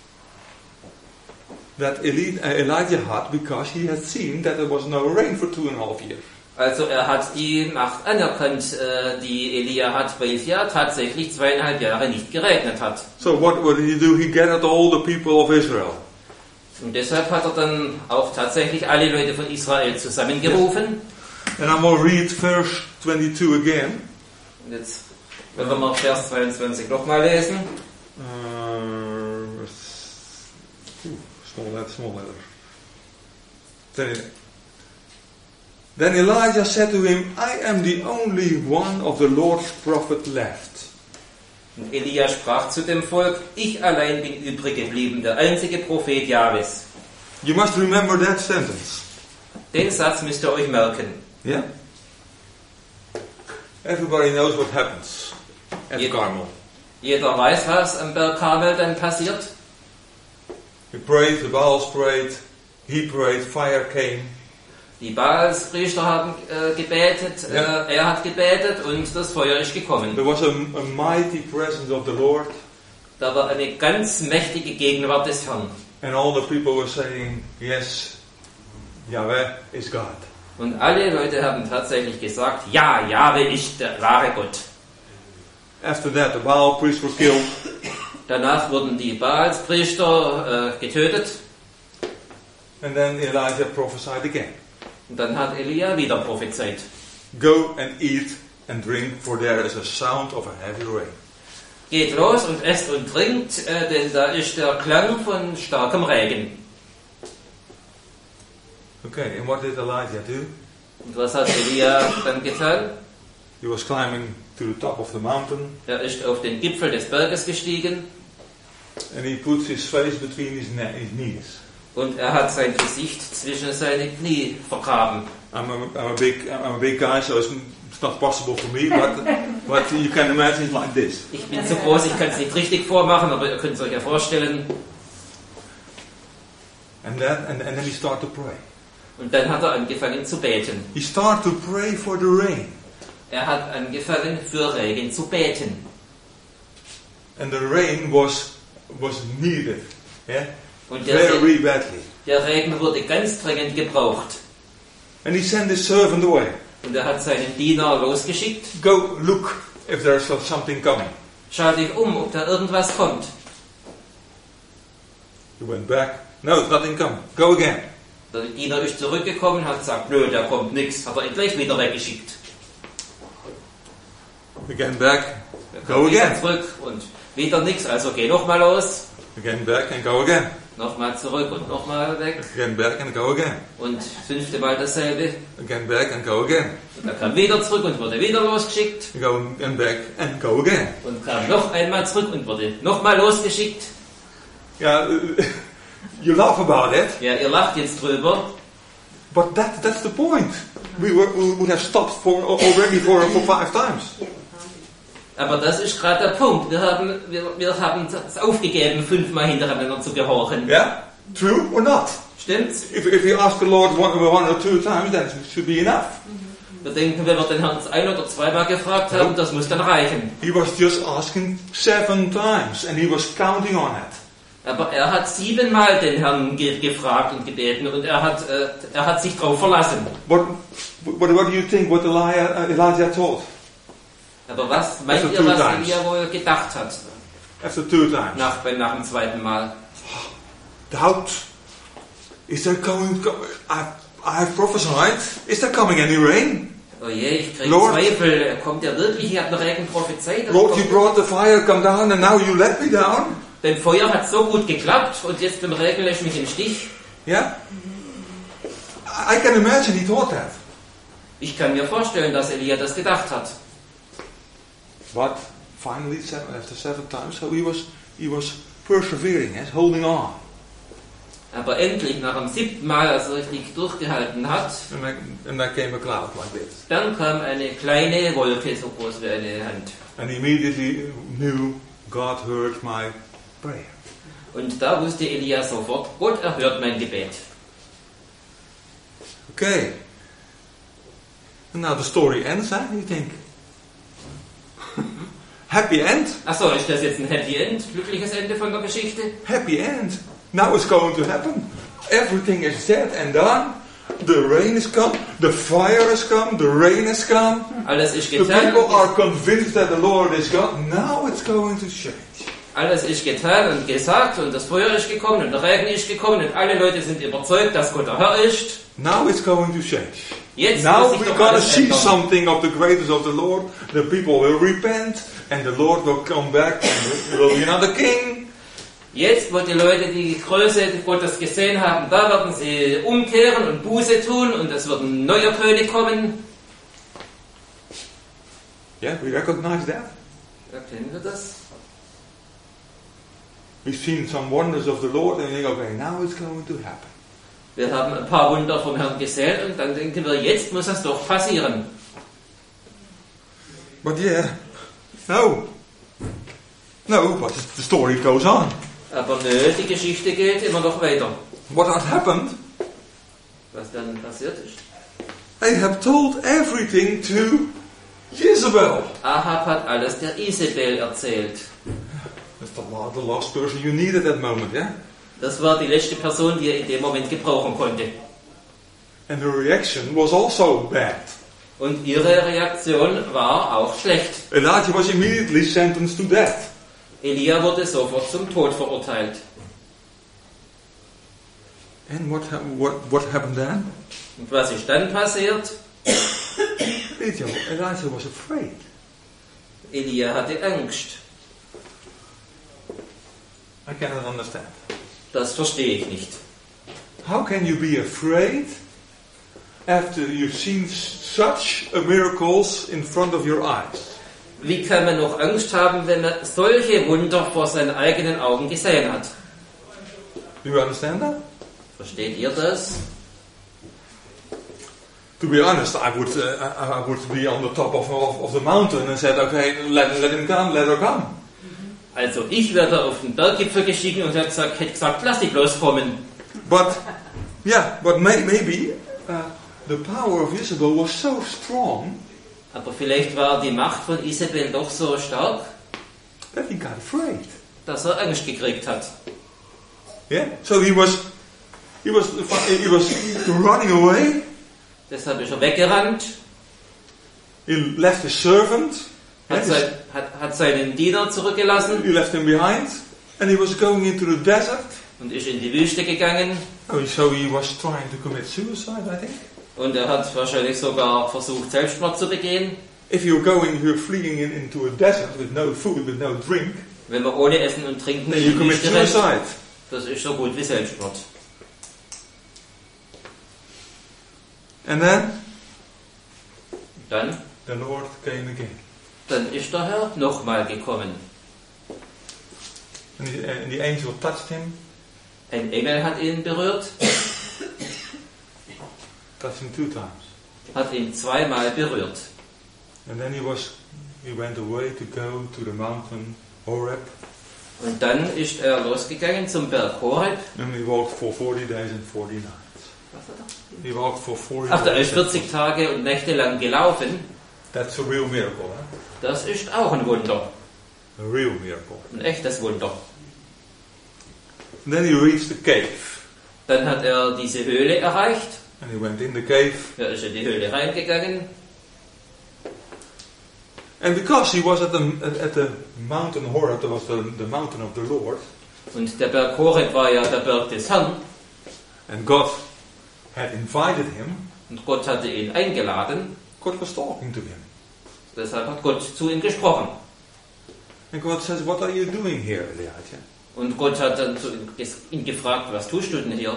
that Eli- uh, Elijah had because he had seen that there was no rain for two and a half years. Also er hat die Macht anerkannt, äh, die Elia hat, weil es ja tatsächlich zweieinhalb Jahre nicht geregnet hat. So what, what did he do? He gathered all the people of Israel. Und deshalb hat er dann auch tatsächlich alle Leute von Israel zusammengerufen. And I'm going to read verse twenty-two again. Und jetzt wenn wir mal Vers zweiundzwanzig nochmal lesen. Uh, ooh, small letter, small letter. Then, then Elijah said to him, I am the only one of the Lord's prophet left. Und Elia sprach zu dem Volk, ich allein bin übrig geblieben, der einzige Prophet Jahwes. You must remember that sentence. Den Satz müsst ihr euch merken. Yeah? Everybody knows what happens at Jed- Carmel. Jeder weiß, was am Berg Karmel dann passiert. He prayed, the Baals prayed, he prayed, fire came. Die Baalspriester haben äh, gebetet, Ja. äh, er hat gebetet und das Feuer ist gekommen. There was a, a mighty presence of the Lord, Da war eine ganz mächtige Gegenwart des Herrn. and all the people were saying, yes, Yahweh is God. Und alle Leute haben tatsächlich gesagt, ja, Jahwe ist der wahre Gott. After that, the Baal priests were killed, Danach wurden die Baalspriester äh, getötet and then Elijah prophesied again. und dann hat Elia wieder prophezeit. Go and eat and drink, for there is a sound of a heavy rain. Geht los und esst und trinkt, äh, denn da ist der Klang von starkem Regen. Okay, and what did Elijah do? Und was hat Elia dann getan? He was climbing to the top of the mountain, Er ist auf den Gipfel des Berges gestiegen and he puts his face between his, ne- his knees. und er hat sein Gesicht zwischen seine Knie vergraben. I'm a, I'm a big, I'm a big guy, so it's, it's not possible for me, but, but you can imagine it's like this. Ich bin zu groß, ich kann es nicht richtig vormachen, aber ihr könnt es euch ja vorstellen. And then, and, and then he started to pray. Und dann hat er angefangen zu beten. He started to pray for the rain. Er hat angefangen für Regen zu beten. And the rain was, was needed. Yeah? Und der, Very badly. der Regen wurde ganz dringend gebraucht. And he sent his servant away. Und er hat seinen Diener losgeschickt. Go look if there's something coming. Schau dich um, ob da irgendwas kommt. He went back. No, nothing coming. Go again. Der Diener ist zurückgekommen und hat gesagt, nö, da kommt nichts. Hat er ihn gleich wieder weggeschickt. Again back, Er go kam wieder again. zurück und wieder nichts, also geh nochmal los. Again back and go again. Nochmal zurück und nochmal weg. Again back and go again. Und fünfte Mal dasselbe. Again back and go again. Und er kam wieder zurück und wurde wieder losgeschickt. Go and back and go again. Und kam noch einmal zurück und wurde nochmal losgeschickt. Yeah, you laugh about it, Ja, ihr lacht jetzt drüber. but that, that's the point. We, were, we would have stopped for already for, for five times. Aber das ist gerade der Punkt. Wir haben, wir, wir haben es aufgegeben, fünfmal hintereinander zu gehorchen. Yeah? True or not? Stimmt's? If, if you ask the Lord one, one or two times, then it should be enough. Wir denken, wenn wir den Herrn ein- oder zweimal gefragt haben, das muss dann reichen. He was just asking seven times, and he was counting on it. Aber er hat siebenmal den Herrn ge gefragt und gebeten und er hat, äh, er hat sich darauf verlassen. What, what, what do you think what Elijah, uh, Elijah told? Aber was meint Also ihr, two was times. Elia wohl gedacht hat After two times. nach, nach dem zweiten Mal? Doubt. Is there coming, I, I have prophesied. Is there coming any rain? Oh je, ich kriege Lord. Zweifel. Kommt der wirklich? Ich habe noch Regen prophezeit. Lord, you brought the fire come down and now you let me down. Beim Feuer hat so gut geklappt und jetzt beim Regen lässt mich im Stich. Yeah? I can imagine he thought that. Ich kann mir vorstellen, dass Elia das gedacht hat. But finally, seven, after seven times, so he was, he was persevering, yes, holding on. Aber endlich, nach dem siebten Mal, als er richtig durchgehalten hat, And then, and then came a cloud like this. dann kam eine kleine Wolke, so groß wie eine Hand. And he immediately knew God heard my prayer. Und da wusste Elia sofort, Gott erhört mein Gebet. Okay. And now the story ends, huh? You think? Happy end? Achso, ist das jetzt ein Happy End? Glückliches Ende von der Geschichte? Happy end. Now it's going to happen. Everything is said and done. The rain has come. The fire has come. The rain has come. Alles ist The getan. people are convinced that the Lord is God. Now it's going to change. Alles ist getan und gesagt und das Feuer ist gekommen und der Regen ist gekommen und alle Leute sind überzeugt, dass Gott der Herr ist. Now it's going to change. Jetzt Now muss sich we're doch going to alles see ändern. something of the greatness of the Lord. The people will repent and the Lord will come back and there will be another king. Jetzt, wo die Leute die Größe Gottes gesehen haben, da werden sie umkehren und Buße tun und es wird ein neuer König kommen. Yeah, we recognize that. Erkennen wir das? We've seen some wonders of the Lord and we think, okay, now it's going to happen. Wir haben ein paar Wunder vom Herrn gesehen und dann denken wir, jetzt muss das doch passieren. But yeah, no. No, but the story goes on. Aber nö, die Geschichte geht immer noch weiter. What had happened? Was dann passiert ist. They have told everything to Jezebel. Ahab hat alles der Isabel erzählt. That's the, la- the last person you need at that moment, yeah? Das war die letzte Person, die er in dem Moment gebrauchen konnte. And the reaction was also bad. Und ihre Reaktion war auch schlecht. Elijah was immediately sentenced to death. Elia wurde sofort zum Tod verurteilt. And what, ha- what, what happened then? Und was ist dann passiert? Elijah, Elijah was afraid. Elia hatte Angst. I cannot understand. Das verstehe ich nicht. How can you be afraid after you've seen such a miracles in front of your eyes? Wie kann man noch Angst haben, wenn man solche Wunder vor seinen eigenen Augen gesehen hat? Do you understand that? Versteht ihr das? To be honest, I would, uh, I I would be on the top of, of, of the mountain and said, okay, let, let him come, let her come. Also ich werde auf den Berggipfel gestiegen und hätte gesagt, hätte gesagt, lass die bloß kommen. But, yeah, but may, maybe uh, the power of Isabel was so strong Aber vielleicht war die Macht von Isabel doch so stark, that he got afraid. dass er Angst gekriegt hat. Yeah, so he was, he was, he was running away. Deshalb ist er weggerannt, He left his servant. hat, Yes. sein, hat, hat seinen Diener zurückgelassen He left him behind, and he was going into the desert. und ist in die Wüste gegangen. Oh, so he was trying to commit suicide, I think. Und er hat wahrscheinlich sogar versucht, Selbstmord zu begehen. if you're going, you're fleeing in, into a desert with no food, with no drink, wenn man ohne Essen und Trinken then you commit suicide. Das ist so gut wie Selbstmord. And then, dann, the Lord came again. Dann ist der Herr nochmal gekommen. And the, and the angel touched him. Ein Engel hat ihn berührt. Touched him two times. Hat ihn zweimal berührt. And then he was, he went away to go to the mountain Horeb. Und dann ist er losgegangen zum Berg Horeb. And he walked for forty days and forty nights. He walked for forty Ach, er days. ist vierzig Tage und Nächte lang gelaufen. That's a real miracle, huh? Das ist auch ein Wunder. A real miracle. Ein echtes Wunder. And then he reached the cave. Dann hat er diese Höhle erreicht. And he went in the cave. Er ist in die Höhle reingegangen. And because he was at the at the mountain Horeb, that was the, the mountain of the Lord. Und der Berg Horeb war ja der Berg des Herrn. And God had invited him. Und Gott hatte ihn eingeladen. God was talking to him. Deshalb hat Gott zu ihm gesprochen. And God says, "What are you doing here, Elijah?" Und Gott hat dann zu ihm, ihn gefragt, was tust du denn hier?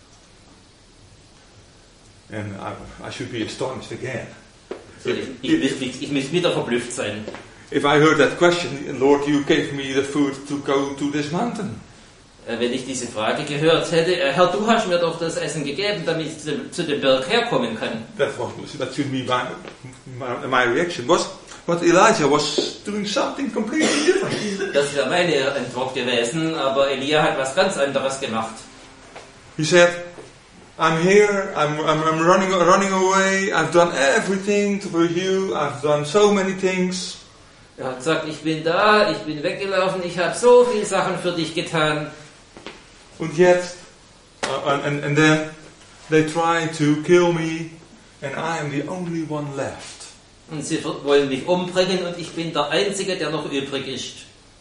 And I, I should be astonished again. So, ich, ich, ich, ich muss wieder verblüfft sein. If I heard that question, Lord, you gave me the food to go to this mountain. Wenn ich diese Frage gehört hätte, Herr, du hast mir doch das Essen gegeben, damit ich zu, zu dem Berg herkommen kann. That was that should be my my, my reaction. Was but Elijah was doing something completely different. Das wäre meine Antwort gewesen, aber Elia hat was ganz anderes gemacht. He said, "I'm here. I'm I'm, I'm running running away. I've done everything for you. I've done so many things." Er hat gesagt, ich bin da, ich bin weggelaufen, ich habe so viele Sachen für dich getan. Und jetzt, uh, and, and then they try to kill me, and I am the only one left. Und sie wollen mich umbringen und ich bin der Einzige, der noch übrig ist.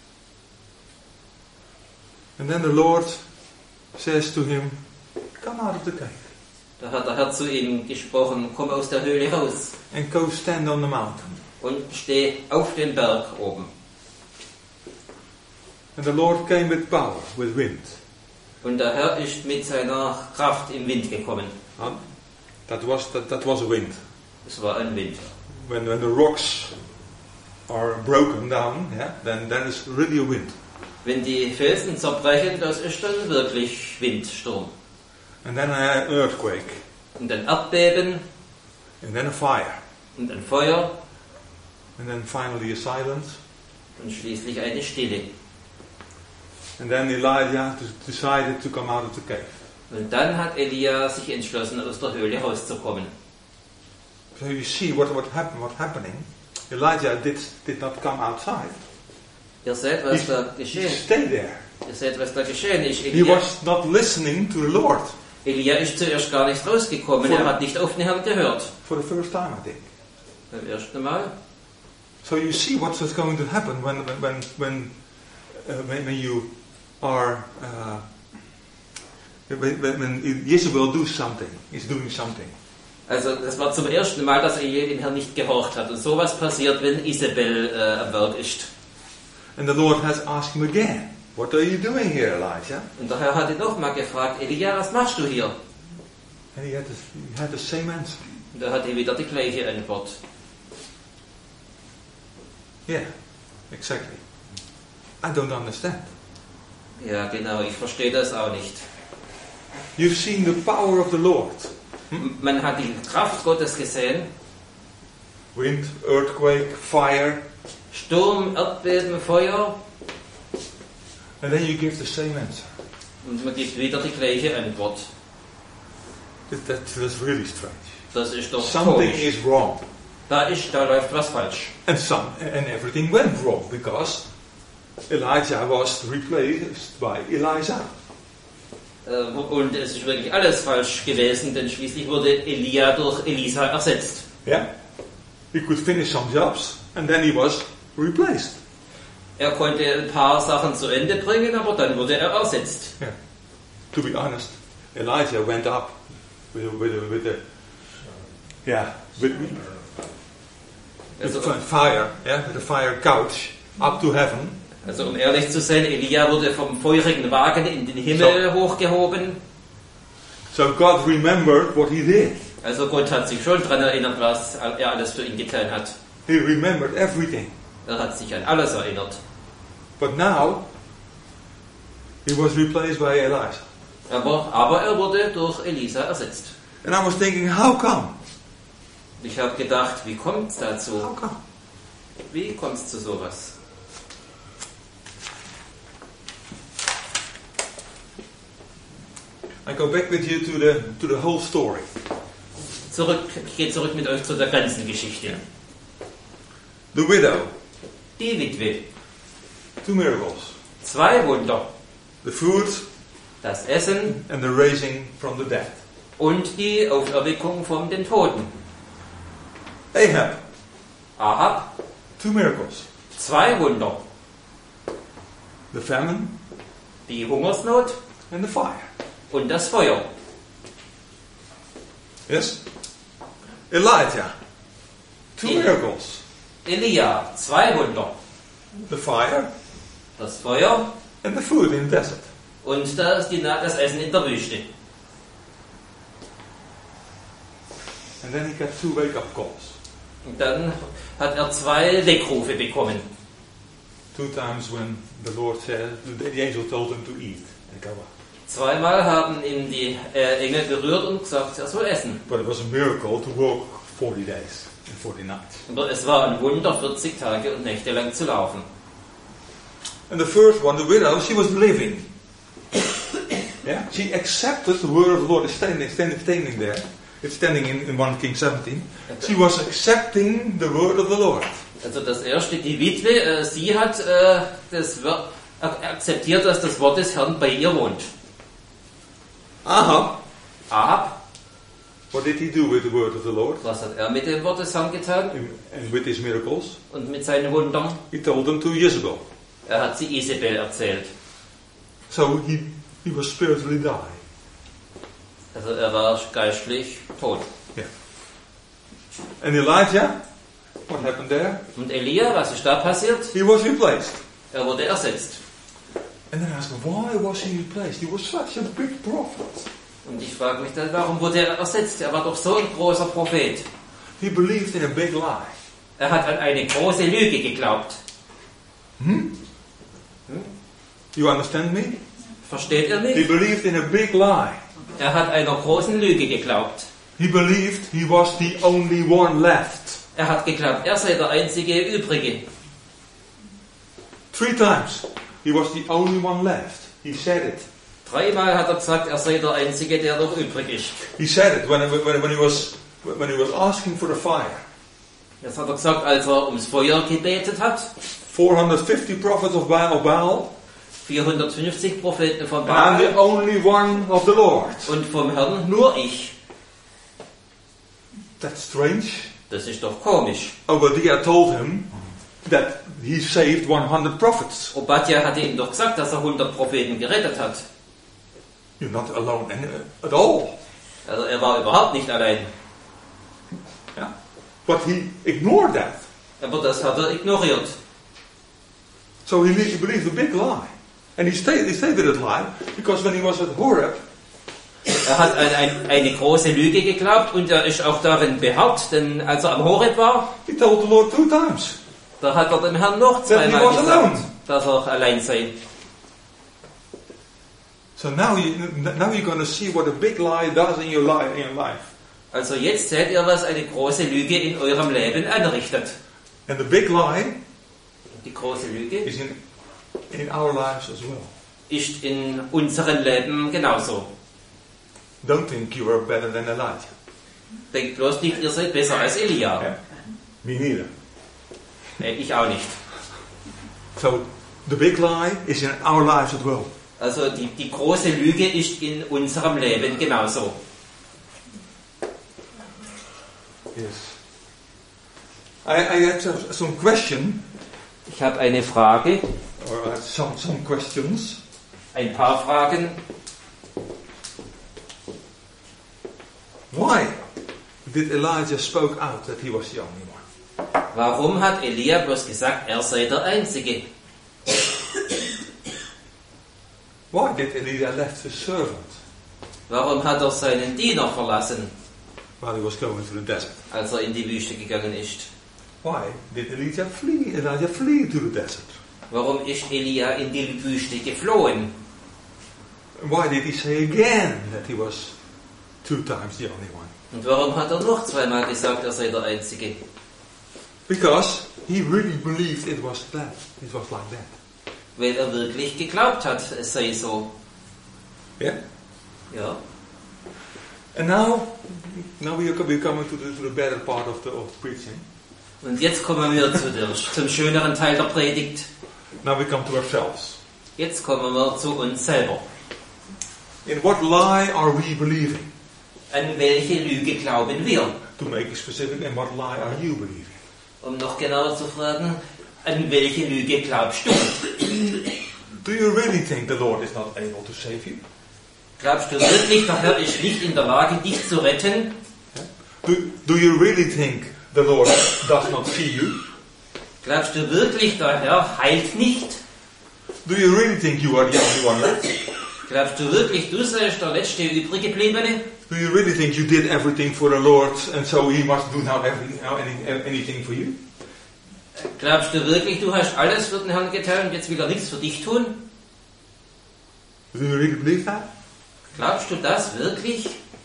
And then the Lord says to him, "Come out of the cave." Da hat der Herr zu ihm gesprochen, komm aus der Höhle raus And go stand on the mountain. und steh auf dem Berg oben. And the Lord came with power, with wind. Und der Herr ist mit seiner Kraft im Wind gekommen. Uh, that was that, that was a wind. Es war ein Wind. When when the rocks are broken down, yeah, then then it's really a wind. Wenn die Felsen zerbrechen, das ist dann wirklich Windsturm. And then an earthquake. Und ein Erdbeben. And then a fire. Und ein Feuer. And then finally a silence. Und schließlich eine Stille. And then Elijah decided to come out of the cave. Und dann hat Elia sich entschlossen, aus der Höhle rauszukommen. So you see what what happened, what happening. Elijah did did not come outside. Ihr seht, was He, da he geschehen. stayed there. Ihr seht, was da geschehen ist. He Elia, was not listening to the Lord Elia ist zuerst gar nicht rausgekommen. Er hat nicht auf den Herrn gehört. for the first time, I think. Beim ersten Mal. So you see what's going to happen when when when uh, when, when you are uh, when, when Jezebel do something, is doing something. Also das war zum ersten Mal, dass Elia dem Herrn nicht gehorcht hat. Und sowas passiert, wenn Isabel äh, am Werk ist. And the Lord has asked him again, "What are you doing here, Elijah?" Und der Herr hat ihn nochmal gefragt, Elia, was machst du hier? And he had the, he had the same answer. Und er hatte wieder die gleiche Antwort. Yeah, exactly. I don't understand. Ja, genau, ich verstehe das auch nicht. You've seen the power of the Lord. M- Man hat die Kraft Gottes gesehen. Wind, earthquake, fire. Sturm, Erdbeben, Feuer. And then you give the same answer. Und man gibt wieder die gleiche Antwort. That, that, that's really strange. Das ist doch Something komisch. is wrong. Da ist, da läuft was falsch. And some, and everything went wrong because Elijah was replaced by Elijah. Äh, Und es ist wirklich alles falsch gewesen, denn schließlich wurde Elia durch Elisa ersetzt. Yeah, he could finish some jobs, and then he was replaced. Er konnte ein paar Sachen zu Ende bringen, aber dann wurde er ersetzt. Yeah. To be honest, Elijah went up with a, with a, with a yeah with, Also, with fire, yeah, with a fire couch up to heaven. Also um ehrlich zu sein, Elia wurde vom feurigen Wagen in den Himmel so. hochgehoben. So God remembered what he did. Also Gott hat sich schon daran erinnert, was er alles für ihn getan hat. He remembered everything. Er hat sich an alles erinnert. But now he was replaced by Elijah. Aber, aber er wurde durch Elisa ersetzt. And I was thinking, how come? Ich habe gedacht, wie kommt es dazu? How come? Wie kommt es zu sowas? I go back with you to the to the whole story. Zurück, ich gehe zurück mit euch zu der ganzen Geschichte. The widow. Die Witwe. Two miracles. Zwei Wunder. The food. Das Essen. And the raising from the dead. Und die Auferweckung von den Toten. Ahab. Ahab. Two miracles. Zwei Wunder. The famine. Die Hungersnot. And the fire. Und das Feuer. Yes? Elijah. Two El- miracles. Elia. Zwei Wunder. The fire. Das Feuer. And the food in the desert. Und das, die, das Essen in der Wüste. And then he got two wake-up calls. Und dann hat er zwei Weckrufe bekommen. Two times when the Lord said, the angel told him to eat and go up. Zweimal haben ihn die äh, Engel berührt und gesagt, er soll essen. But it was a miracle to walk forty days and forty nights. Aber es war ein Wunder, vierzig Tage und Nächte lang zu laufen. And the first one, the widow, she was living. Yeah, she accepted the word of the Lord. It's standing, standing, standing there. It's standing in, in First Kings seventeen. She was accepting the word of the Lord. Also das erste, die Witwe, äh, sie hat äh, das Wort, akzeptiert, dass das Wort des Herrn bei ihr wohnt. Ahab. Ahab. What did he do with the word of the Lord? Was hat er mit dem Wort des Herrn getan? And with his miracles? Und mit seinen Wundern? He told them to Jezebel. Er hat sie Isabel erzählt. So he, he was spiritually dying. Also er war geistlich tot. Yeah. And Elijah, what happened there? Und Elia, was ist da passiert? He was replaced. Er wurde ersetzt. And then I asked him, why was he replaced? He was such a big prophet. Und ich frage mich dann, warum wurde er ersetzt? Er war doch so ein großer Prophet. He believed in a big lie. Er hat an eine große Lüge geglaubt. Hmm? Hm? You understand me? Versteht ihr He mich? believed in a big lie. Er hat einer großen Lüge geglaubt. He believed he was the only one left. Er hat geglaubt, er sei der einzige Übrige. Three times he was the only one left. He said it. Dreimal hat er gesagt, er sei der Einzige, der noch übrig ist. He said it when, when, when, he was, when he was asking for the fire. Das hat er gesagt, als er ums Feuer gebetet hat. four hundred fifty prophets of Baal, of Baal. vierhundertfünfzig Propheten von And I'm the Baal. only one of the Lord. Und vom Herrn nur ich. That's strange. Das ist doch komisch. Obadiah told him that he saved one hundred prophets. Obadja hatte ihm doch gesagt, dass er hundert Propheten gerettet hat. You're not alone at all. Also er war überhaupt nicht allein. Yeah. But he ignored that. Aber das hat er ignoriert. So he, he believed a big lie. And he stayed, he stayed with that lie because when he was at Horeb, Er hat an ein, eine große Lüge geglaubt und er ist auch darin behauptet, denn als er am Horeb war, he told the Lord two times. da hat er dem Herrn noch That he zweimal was gesagt, alone. dass er allein sei. So now, you, now you're going to see what a big lie does in your life. In your life. Also jetzt seht ihr, was eine große Lüge in eurem Leben anrichtet. And the big lie Die große Lüge is in, in our lives as well. ist in unserem Leben genauso. Don't think you are better than Elijah. Denkt bloß nicht, ihr seid besser als Elia. Yeah. Me neither. Nee, ich auch nicht. So the big lie is in our lives as well. Also die, die große Lüge ist in unserem Leben genauso. Yes. I, I had some, some question, Ich habe eine Frage, or I had some, some questions. ein paar Fragen. Why did Elijah spoke out that he was the only one? Warum hat Elia bloß gesagt, er sei der Einzige? Why did Elijah left his servant Warum hat er seinen Diener verlassen, while he was going through the desert? als er in die Wüste gegangen ist? Why did Elijah flee? Elijah flee to the desert. Warum ist Elia in die Wüste geflohen? Why did he say again that he was two times the only one? Und warum hat er noch zweimal gesagt, er sei der Einzige? Because he really believed it was that. It was like that. Weil er wirklich geglaubt hat, es sei so. Yeah. Ja. And now, now we are we're coming to the, to the better part of the of preaching. Und jetzt kommen wir zu der, zum schöneren Teil der Predigt. Now we come to ourselves. Jetzt kommen wir zu uns selber. In what lie are we believing? An welche Lüge glauben wir? To make it specific, in what lie are you believing? Um noch genauer zu fragen, an welche Lüge glaubst du? Do you really think the Lord is not able to save you? Glaubst du wirklich, der Herr ist nicht in der Lage, dich zu retten? Do, do you really think the Lord does not see you? Glaubst du wirklich, der Herr heilt nicht? Do you really think you are the only one left? Glaubst du wirklich, du seist der letzte übriggebliebene? Do you really think you did everything for the Lord and so He must do now, every, now any, anything for you? Glaubst du wirklich, du hast alles für den Herrn getan und jetzt will er nichts für dich tun? Do you really believe that? Glaubst du das wirklich?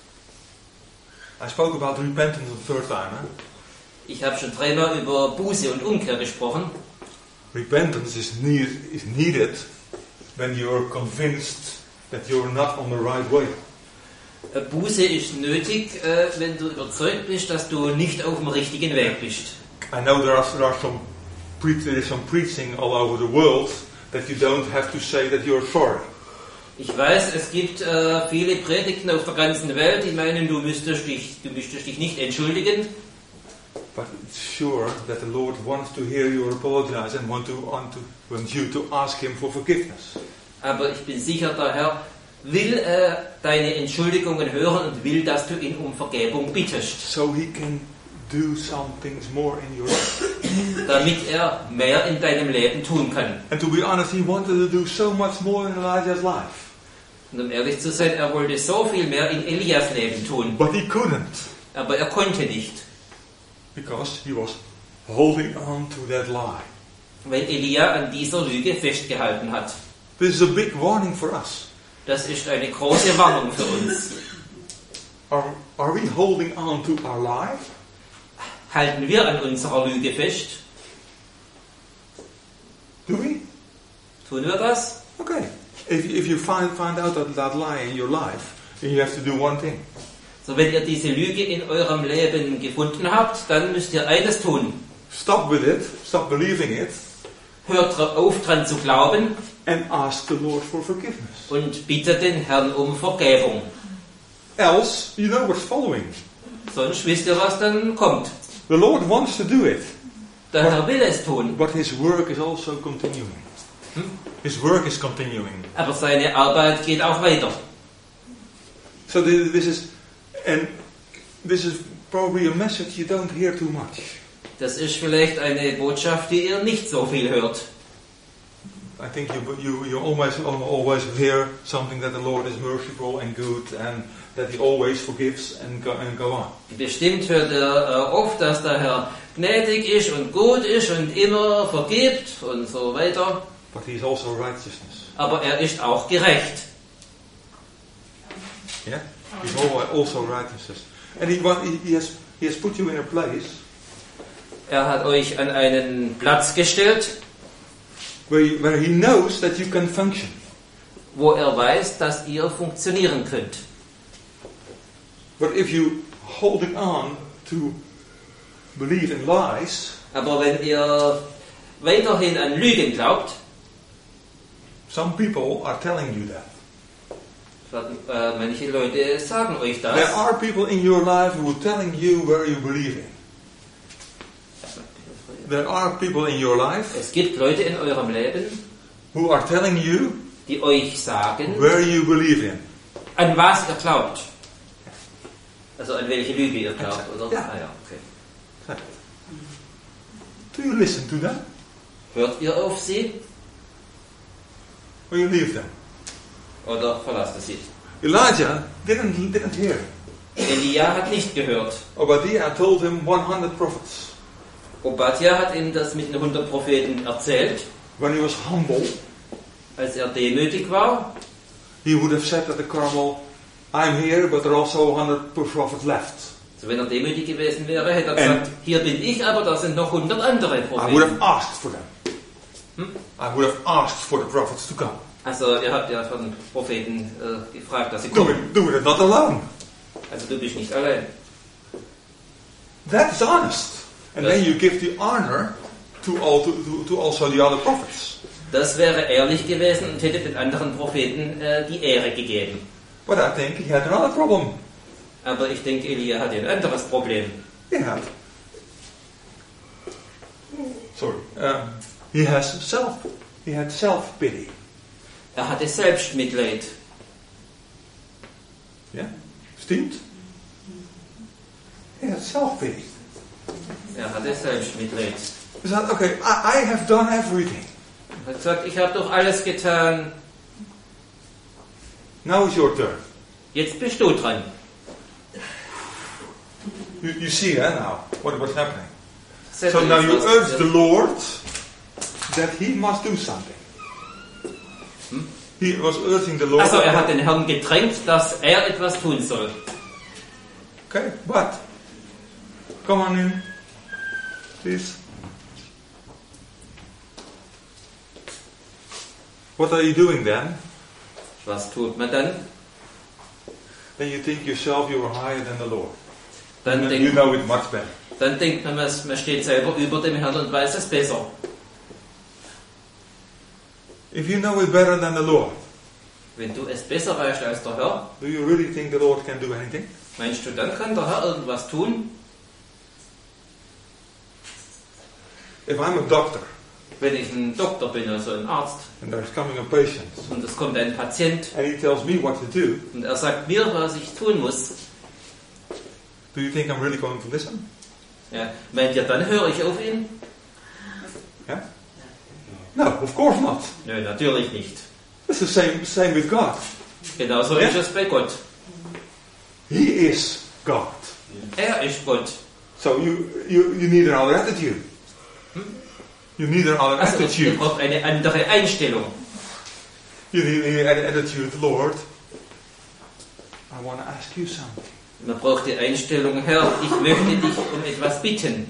I spoke about repentance the third time. Eh? Ich habe schon dreimal über Buße und Umkehr gesprochen. Repentance is, need, is needed when you are convinced that you are not on the right way. Buße ist nötig, äh, wenn du überzeugt bist, dass du nicht auf dem richtigen Weg bist. I know there are, there are some pre- there is some preaching all over the world that you don't have to say that you're sorry. Ich weiß, es gibt äh, viele Predigten auf der ganzen Welt, die meinen, du müsstest dich, du müsstest dich nicht entschuldigen. But it's sure that the Lord wants to hear you apologize and want to, want to want you to ask Him for forgiveness. Aber ich bin sicher, der Herr will äh, deine Entschuldigungen hören und will, dass du ihn um Vergebung bittest. So He can do some things more in your life. Damit er mehr in deinem Leben tun kann. And to be honest, He wanted to do so much more in Elijah's life. Und um ehrlich zu sein, er wollte so viel mehr in Elias Leben tun. But he couldn't. Aber er konnte nicht. Because he was holding on to that lie. Weil Elia an dieser Lüge festgehalten hat. This is a big warning for us. Das ist eine große Warnung für uns. Are, are we holding on to our lie? Halten wir an unserer Lüge fest? Do we? Tun wir das? Okay. If, if you find, find out that, that lie in your life, then you have to do one thing. So, wenn ihr diese Lüge in eurem Leben gefunden habt, dann müsst ihr eines tun. Stop with it. Stop believing it. Hört auf, dran zu glauben. And ask the Lord for forgiveness. Und bitte den Herrn um Vergebung. Else, you know what's following. Sonst wisst ihr, was dann kommt. The Lord wants to do it. Der Herr will es tun. But His work is also continuing. Hm? His work is continuing. Aber seine Arbeit geht auch weiter. So this is, and this is probably a message you don't hear too much. Das ist vielleicht eine Botschaft, die ihr nicht so viel hört. I think you you you always always hear something that the Lord is merciful and good and that He always forgives and go, and go on. Bestimmt hört ihr äh, oft, dass der Herr gnädig ist und gut ist und immer vergibt und so weiter. But He is also righteousness. Aber er ist auch gerecht. Yeah, He's also righteousness, and He He has He has put you in a place. Er hat euch an einen Platz gestellt, where he, where he knows that you can function. Wo er weiß, dass ihr funktionieren könnt. But if you holding on to believe in lies, aber wenn ihr weiterhin an Lügen glaubt, some people are telling you that. Äh, manche Leute sagen euch das. There are people in your life who are telling you where you believe in. There are people in your life. Es gibt Leute in eurem Leben, who are telling you, die euch sagen, where you believe in. An was ihr glaubt. Also an welche Lüge ihr glaubt, oder? Ja. Ah, ja, okay. Do you listen to them? Hört ihr auf sie Or you leave them? oder verlasst ihr sie? Elijah didn't, didn't hear. Elia hat nicht gehört. Obadiah told him one hundred prophets. Obadja hat ihm das mit den hundert Propheten erzählt. When he was humble, Als er demütig war, he would have said at the Carmel, I'm here, but there are also one hundred prophets left. so wenn er demütig gewesen wäre, hätte er And- gesagt, hier bin ich, aber da sind noch hundert andere I would Propheten. have asked for them. Hm? I would have asked for the prophets to come. Also ihr habt ja von Propheten äh, gefragt, dass sie Do kommen. it, do it not alone. Also du bist nicht allein. That is honest. And Yes. then you give the honor to, all, to, to, to also the other prophets. Das wäre ehrlich gewesen und hätte den anderen Propheten äh, die Ehre gegeben. But I think he had another problem. Aber ich denke, Elia hatte ein anderes Problem. He had. Sorry. Um, he has self. He had self-pity. Er hatte Selbstmitleid. Yeah? Stimmt? He had self-pity. Er hatte Selbstmitleid. He said, okay, I, I have done everything. Er hat gesagt, ich habe doch alles getan, Now it's your turn. jetzt bist du dran. You, you see eh, now what, what's happening. Seht So ihr now jetzt, you was urge the passiert? Lord that he must do something. He was urging the Lord. Also er hat den Herrn gedrängt, dass er etwas tun soll. Okay, but come on in, please. What are you doing then? Was tut man dann? Then you think yourself you are higher than the Lord. Dann You denkt, know it much better. dann denkt man, man steht selber über dem Herrn und weiß es besser. If you know it better than the Lord, Wenn du es besser weißt als der Herr, do you really think the Lord can do anything? meinst du, dann kann der Herr irgendwas tun? If I'm a doctor Wenn ich ein Doktor bin, also ein Arzt, and there's coming a patient und es kommt ein Patient and he tells me what to do, und er sagt mir, was ich tun muss, do you think I'm really going to listen? ja, meint ihr, dann höre ich auf ihn? Yeah? No, of course not. Nö, natürlich nicht. It's the same, same with God. Genauso Ja? ist es bei Gott. He is God. Er ist Gott. So you, you, you need another attitude. You need another Also ihr attitude. braucht eine andere Einstellung. You need an attitude, Lord. I want to ask you something. Man braucht die Einstellung, Herr, ich möchte dich um etwas bitten.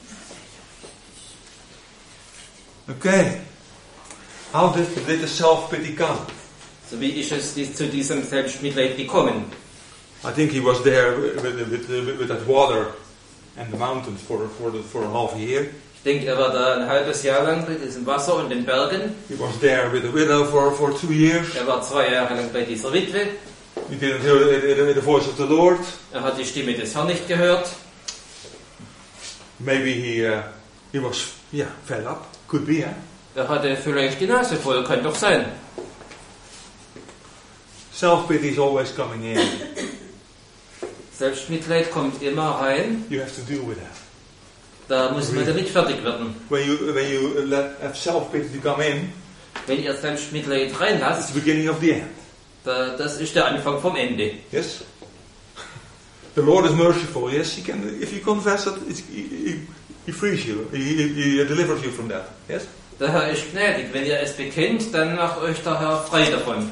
Okay. How did, did the self-pity come? So wie ist es dies- zu diesem Selbstmitleid gekommen? I think he was there with, with, with, with that water and the mountains for, for, the, for a half a year. Ich denke, er war da ein halbes Jahr lang bei diesem Wasser und den Bergen. He was there with the widow for, for two years. Er war zwei Jahre lang bei dieser Witwe. He didn't hear the, the, the voice of the Lord. Er hat die Stimme des Herrn nicht gehört. Maybe he, uh, he was, yeah, fed up. Could be, eh? Er hatte vielleicht die Nase voll, kann doch sein. Self-pity is always coming in. Selbstmitleid kommt immer rein. You have to deal with that. Da muss man damit fertig werden. When you, when you let have self-pity to come in, Wenn ihr Selbstmitleid it's reinlasst, the beginning of the end. da, das ist der Anfang vom Ende. Yes? The Lord is merciful. Yes, He can. If you confess it, it's, he, he, he frees you. He, he, he delivers you from that. Yes? Der Herr ist gnädig. Wenn ihr es bekennt, dann macht euch der Herr frei davon.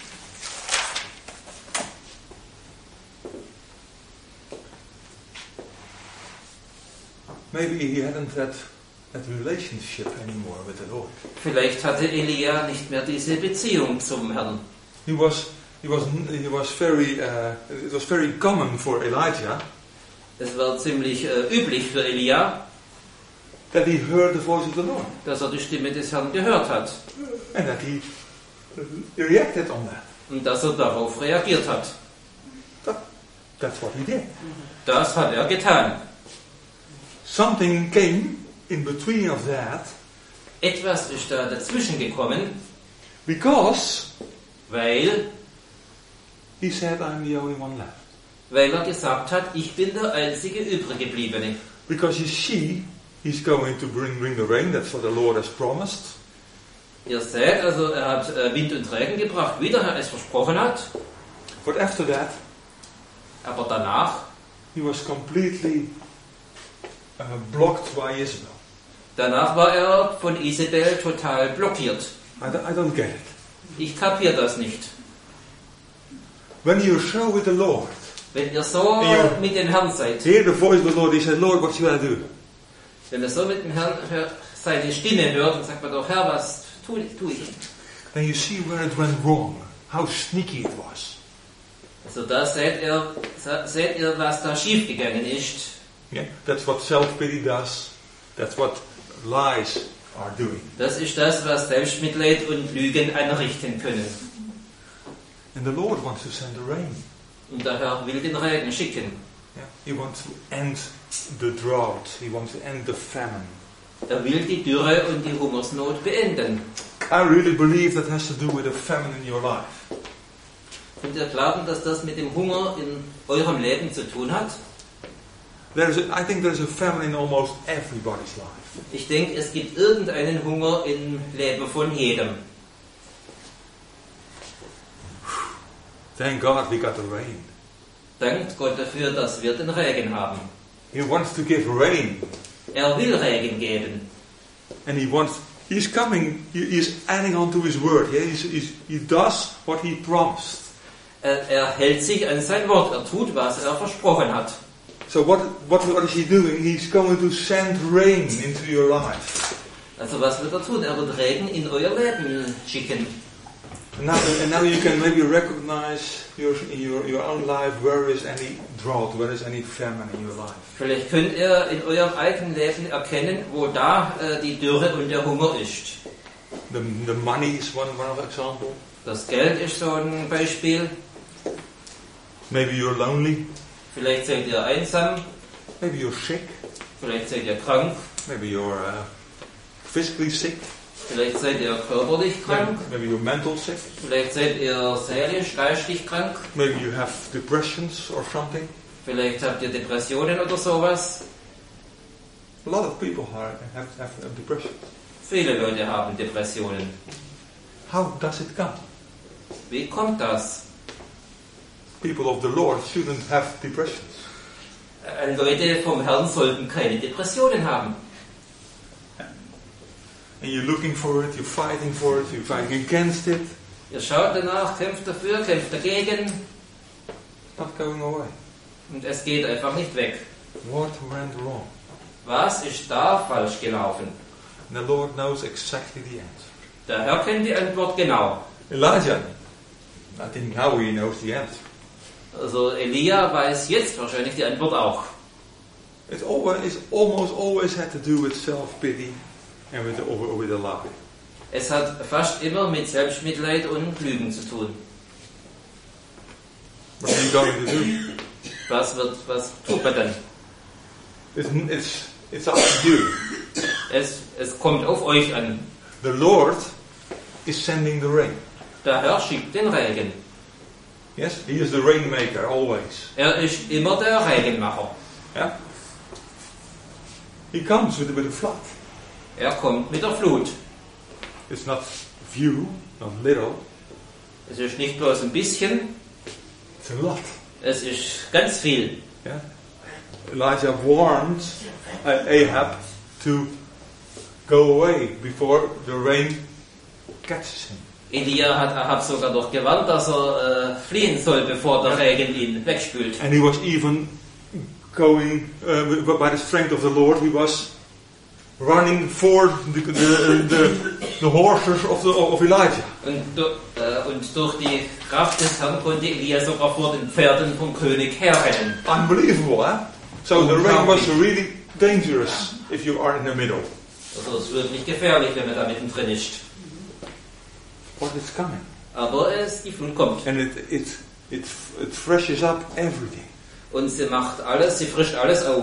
Maybe he hadn't that, that relationship anymore with the Lord. Vielleicht hatte Elia nicht mehr diese Beziehung zum Herrn. He was, he was, he was very, uh, it was very common for Elijah Es war ziemlich äh, üblich für Elia, that he heard the voice of the Lord dass er die Stimme des Herrn gehört hat and that he reacted on that. und dass er darauf reagiert hat. That that's what he did. Das hat er getan. Something came in between of that Etwas ist da dazwischen gekommen, because weil, he said, I'm the only one left. weil er gesagt hat, ich bin der einzige Übriggebliebene. Because you see, He's going to bring, bring the rain. That's what the Lord has promised. Ihr seht, also er hat äh, Wind und Regen gebracht, wie der Herr es versprochen hat. But after that, Aber danach, he was completely uh, blocked by Isabel. danach war er von Isabel total blockiert. I don't, I don't get it. Ich kapiere das nicht. When you're so with the Lord, Wenn ihr so Ja. mit dem Herrn seid, hear the voice of the Lord, he said, Lord, what should I do? wenn ihr so mit dem Herrn hör, seine Stimme hört, dann sagt man doch, Herr, was tue tu ich? Then you see where it went wrong, how sneaky it was. Also da seht ihr, seht ihr, was da schiefgegangen ist. Yeah? That's what self-pity does. That's what lies are doing. Das ist das, was Selbstmitleid und Lügen anrichten können. And the Lord wants to send the rain. Und der Herr will den Regen schicken. Yeah? He wants to end the drought. He wants to end the famine. Er will die Dürre und die Hungersnot beenden. I really believe that has to do with a famine in your life. Und wir glauben, dass das mit dem Hunger in eurem Leben zu tun hat. There's a, I think there's a famine in almost everybody's life. Ich denke, es gibt irgendeinen Hunger im Leben von jedem. Thank God we got the rain. Dankt Gott dafür, dass wir den Regen haben. He wants to give rain. Er will Regen geben. And he wants, he's coming, he, he's adding on to his word. Yeah? He's, he's, he does what he promised. Er, er hält sich an sein Wort. Er tut, was er versprochen hat. So what, what, what is he doing? He's going to send rain into your life. Also was wird er tun? Er wird Regen in euer Leben schicken. And now, and now you can maybe recognize your, in your, your own life where is any drought, where is any famine in your life. Vielleicht könnt ihr in eurem eigenen Leben erkennen, wo da äh, die Dürre und der Hunger ist. The, the money is one, one of example. Das Geld ist so ein Beispiel. Maybe you're lonely. Vielleicht seid ihr einsam. Maybe you're sick. Vielleicht seid ihr krank. Maybe you're uh, physically sick. Vielleicht seid ihr körperlich krank. Maybe you're mental sick. Vielleicht seid ihr seelisch, geistig krank. Maybe you have depressions or something. Vielleicht habt ihr Depressionen oder sowas. A lot of people are, have, have depression. Viele Leute haben Depressionen. How does it come? Wie kommt das? People of the Lord shouldn't have depressions. Äh, Leute vom Herrn sollten keine Depressionen haben. And you're looking for it, you're fighting for it, you're fighting against it. Ihr schaut danach, kämpft dafür, kämpft dagegen. It's not going away. Und es geht einfach nicht weg. What went wrong? Was ist da falsch gelaufen? And the Lord knows exactly the answer. Der Herr kennt die Antwort genau. Elijah, I think now he knows the answer. Also Elia weiß jetzt wahrscheinlich die Antwort auch. It's always, it's almost always had to do with self-pity and with, with, with a lie. Es hat fast immer mit Selbstmitleid und Lügen zu tun. What are you going to do? Was wird, was tut man dann? It's, it's, it's up to you. Es, es kommt auf euch an. The Lord is sending the rain. Der Herr schickt den Regen. Yes, He is the rainmaker always. Er ist immer der Regenmacher. Yeah? He comes with, with a flood. Er kommt mit der Flut. It's not few, not little. Es ist nicht bloß ein bisschen, It's a lot. es ist ganz viel. Yeah? Elijah warned Ahab to go away before the rain catches him. Elia hat Ahab sogar noch gewarnt, dass er äh, fliehen soll, bevor der Regen ihn wegspült. And he was even going uh, by the strength of the Lord. He was running for the the, the, the horses of the of Elijah. Und, äh, und durch die Kraft des Herrn konnte Elia sogar vor den Pferden vom König herrennen. Unbelievable, eh? So the rain was really dangerous if you are in the middle. Also es ist wirklich gefährlich, wenn man da mittendrin ist. But it's coming. Aber es, die Flut kommt. And it it it it freshes up everything. Und sie macht alles, sie frischt alles auf.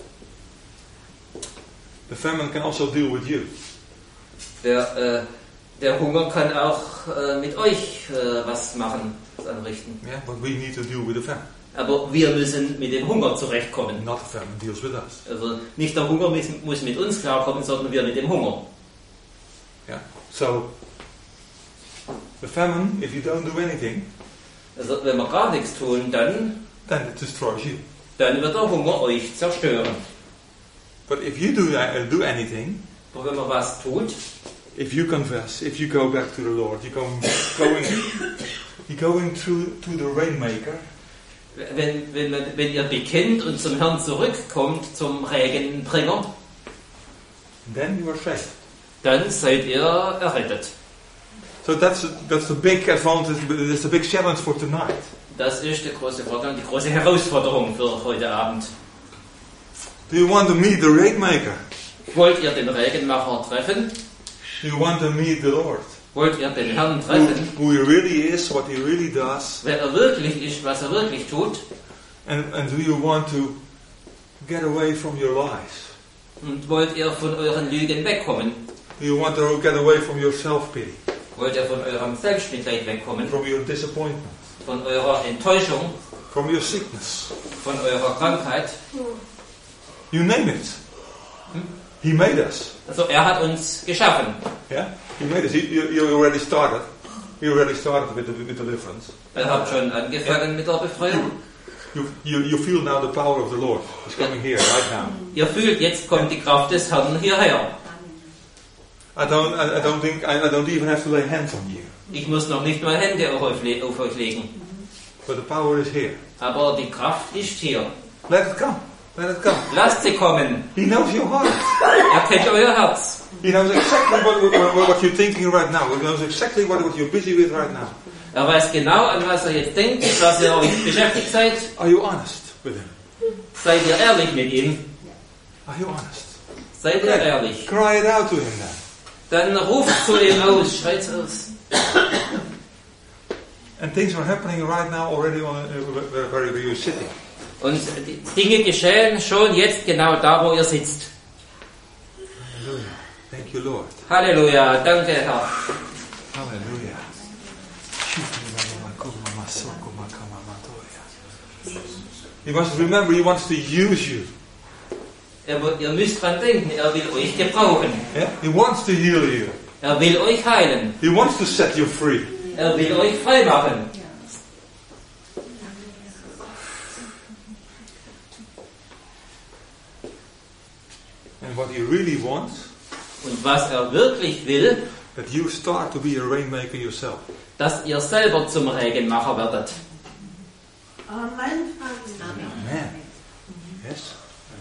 The famine can also deal with you. Der, äh, Der Hunger kann auch äh, mit euch äh, was machen, was anrichten. Yeah, but we need to deal with the famine. Aber wir müssen mit dem Hunger zurechtkommen. Not the famine deals with us. Also nicht der Hunger muss, muss mit uns klarkommen, sondern wir mit dem Hunger. Yeah. So the famine, if you don't do anything, Also wenn wir gar nichts tun, dann, then it destroys you. dann wird der Hunger euch zerstören. But if you do uh, do anything, Aber wenn man was tut, if you confess, if you go back to the Lord, you're going going you're going through to the rainmaker. wenn, wenn, man, wenn ihr bekennt und zum Herrn zurückkommt, zum Regenbringer, Then you are saved. dann seid ihr errettet. So that's that's the big advantage. That's the big challenge for tonight. Das ist der große Vorteil, die große Herausforderung für heute Abend. Do you want to meet the rainmaker? Wollt ihr den Regenmacher treffen? Do you want to meet the Lord? Wollt ihr den Herrn Who, treffen? who he really is, what he really does, Wer er wirklich ist, was er wirklich tut? and and do you want to get away from your lies? Und wollt ihr von euren Lügen wegkommen? Do you want to get away from your self-pity, Wollt ihr von eurem Selbstmitleid wegkommen? from your disappointment, Von eurer Enttäuschung? from your sickness? Von eurer Krankheit? You name it. He made us. Also er hat uns geschaffen. Yeah, he made us. You, you, you already started. You already started with the, with deliverance. Ihr habt schon angefangen mit der Befreiung. You, you you feel now the power of the Lord. He's coming here right now. Ihr fühlt, jetzt kommt die Kraft des Herrn hierher. I don't I, I don't think I, I don't even have to lay hands on you. Ich muss noch nicht mal Hände auf euch, le- auf euch legen. But the power is here. Aber die Kraft ist hier. Let it come. Let it come. Lasst sie kommen. He knows your heart. Er kennt euer Herz. He knows exactly what, what, what you're thinking right now. He knows exactly what, what you're busy with right now. Er weiß genau, an was ihr jetzt denkt, was ihr euch beschäftigt seid. Are you honest with him? Seid ihr ehrlich mit ihm? Are you honest? Seid ihr ehrlich? Cry it out to him then. Dann ruft zu ihm aus, schreit aus. And things are happening right now already on a, where, where you're sitting. Und die Dinge geschehen schon jetzt genau da, wo ihr sitzt. Hallelujah. Thank you, Lord. Halleluja, danke Herr. Hallelujah. You must remember, he wants to use you. Er, ihr müsst dran denken, er will euch gebrauchen. Yeah? He wants to heal you. Er will euch heilen. He wants to set you free. Er will euch frei machen. And what he really wants, Und was er wirklich will, that you start to be a rainmaker yourself. dass ihr selber zum Regenmacher werdet. Amen. Amen. Yes.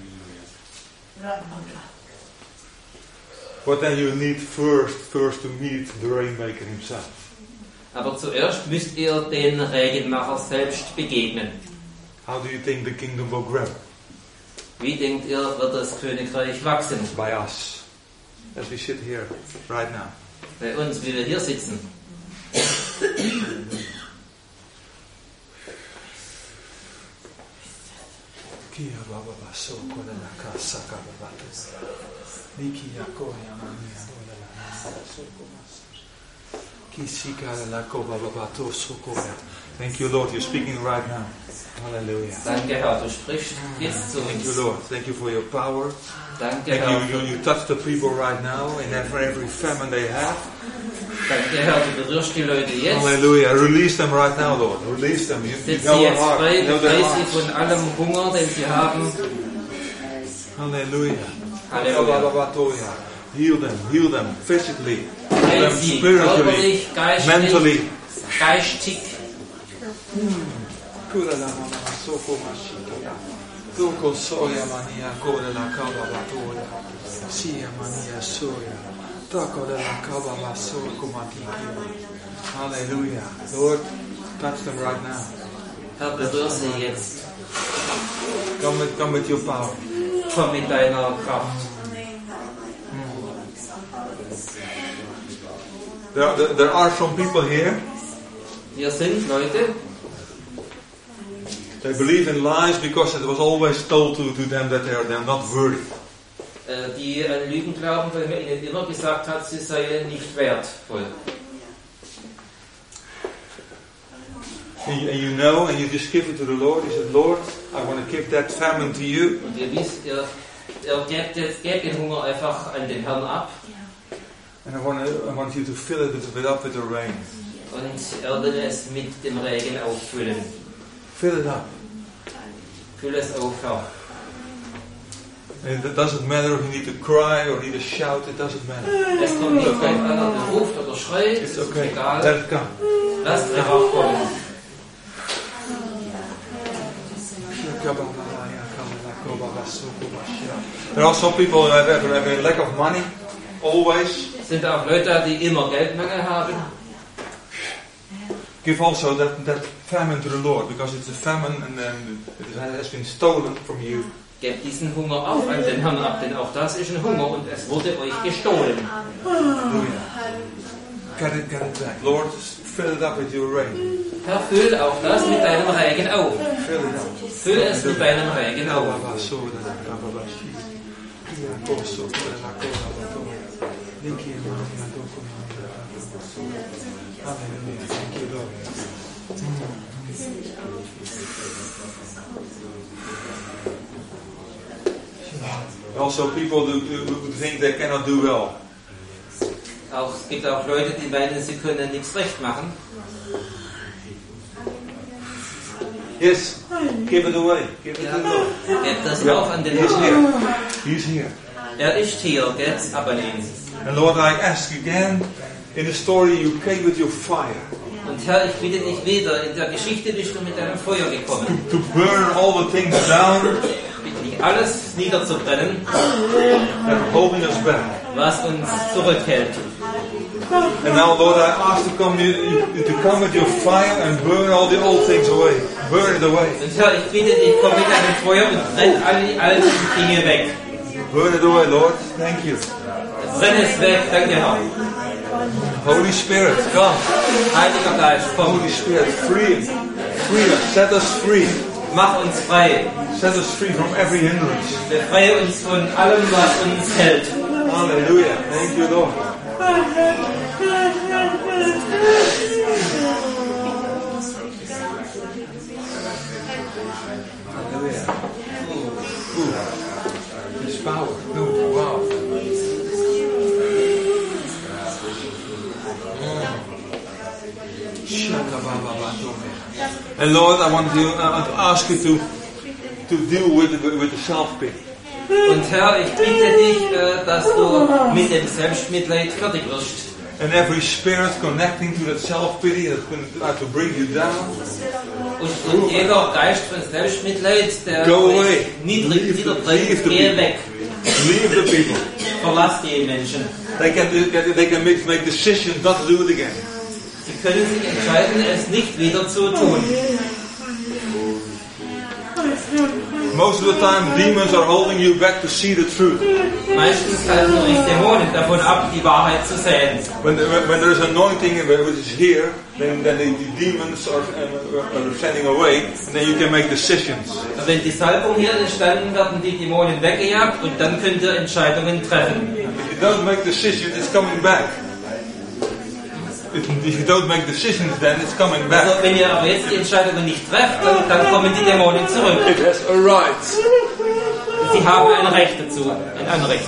But then you need first, first to meet the rainmaker himself. Aber zuerst müsst ihr den Regenmacher selbst begegnen. How do you think the kingdom will grow? Wie denkt ihr, wird das Königreich wachsen? By us, as we sit here right now. Bei uns, wie wir hier sitzen. Thank you, Lord. You're speaking right now. Hallelujah. Danke, Herr, du sprichst jetzt zu Thank you, uns. Lord. Thank you for your power. Danke, Thank Herr. you, you, you touch the people right now in every, every famine they have. Danke, Herr, du berührst die Leute jetzt. Hallelujah. Release them right now, Lord. Release them. You, you Setz know sie their jetzt heart. frei, You know their befrei sie hearts. von allem Hunger, den sie haben. Hallelujah. Halleluja. Heal them. Heal them physically. Heal Heil them sie spiritually. körperlich, geistig, Mentally. geistig. Tuko soya mania kore la kaba batoya. Sia mania soya. Tako de la kaba baso kumatiki. Hallelujah. Lord, touch them right now. Herr, berühr sie jetzt. Come with, come with your power. Komm mit deiner Kraft. There are, there are some people here. Hier sind Leute, They believe in lies because it was always told to, to them that they are, they are not worthy. die an Lügen glauben, weil man ihnen immer gesagt hat, sie seien nicht wertvoll. And you, and you know, and you just give it to the Lord. You said, Lord, I want to give that famine to you. Und ihr wisst, ihr, ihr gebt, jetzt, gebt den Hunger einfach an den Herrn ab. And I want, to, I want you to fill it with up with the rain. Und er will es mit dem Regen auffüllen. Fill it up. Füll es auf, Herr. And it doesn't matter if you need to cry or need to shout. It doesn't matter. Es kommt nicht drauf an, ob er ruft oder schreit. It's Es ist okay. egal. Let it come. Lasst es einfach kommen. There are some people who have, have a lack of money, always. Es sind auch Leute, die immer Geldmangel haben. Give also that, that famine to the Lord, because it's a famine and then it has been stolen from you. Gebt diesen Hunger auch an den Herrn ab, denn auch das ist ein Hunger und es wurde euch gestohlen. Get it, get it back. Lord, fill it up with your rain. Herr, füll auch das mit deinem Regen auf. Fill it up. Füll es mit deinem Regen auf. Thank you, Lord. Also, people who, who think they cannot do well. Auch, es gibt auch Leute, die meinen, sie können nichts recht machen. Yes, give it away. Give it Ja, to the Lord. gebt das auch an den He's Herrn. here. He's here. Er ist hier, gebt aber ihn. And Lord, I ask again, in the story you came with your fire. Und Herr, ich bitte dich wieder, in der Geschichte bist du mit deinem Feuer gekommen. To burn all the things down Ich bitte dich, alles niederzubrennen, that are holding us back. was uns zurückhält. And now, Lord, I ask to come to come with your fire and burn all the old things away. Burn it away. Und Herr, ich bitte dich, komm mit deinem Feuer und brenn alle die alten Dinge weg. Burn it away, Lord. Thank you. Brenn es weg, danke Herr. Holy Spirit, come. Heiliger Geist, komm, Holy Spirit, free us. Free us. Set us free. mach uns frei. Set us free from every hindrance. Befreie uns von allem, was uns hält. Hallelujah. Thank you, Lord. Hallelujah. Ooh. His power. Ooh, wow. And Lord, I want to, I want to ask you to to deal with with the self-pity. Und Herr, ich bitte dich, äh, dass du mit dem Selbstmitleid fertig wirst. And every spirit connecting to that self-pity that's going to, like to bring you down. Und, und jeder Geist von Selbstmitleid, der Go dich away. niedrig Leave the- niederbringt, leave the geh people. weg. Leave the people. Verlass die Menschen. They can they can make, make decisions not to do it again. Sie können sich entscheiden, es nicht wieder zu tun. Most of the time, demons are holding you back to see the truth. Meistens halten euch Dämonen davon ab, die Wahrheit zu sehen. When, when, when there is anointing which is here, then, then the, the demons are, are sending away, and then you can make decisions. Und wenn die Salbung hier entstanden, werden die Dämonen weggejagt und dann könnt ihr Entscheidungen treffen. If you don't make decisions, it's coming back. If, if you don't make decisions, then it's coming back. Also wenn ihr aber jetzt die Entscheidungen nicht trefft, dann, dann kommen die Dämonen zurück. It has a right. Sie haben ein Recht dazu, ein Anrecht.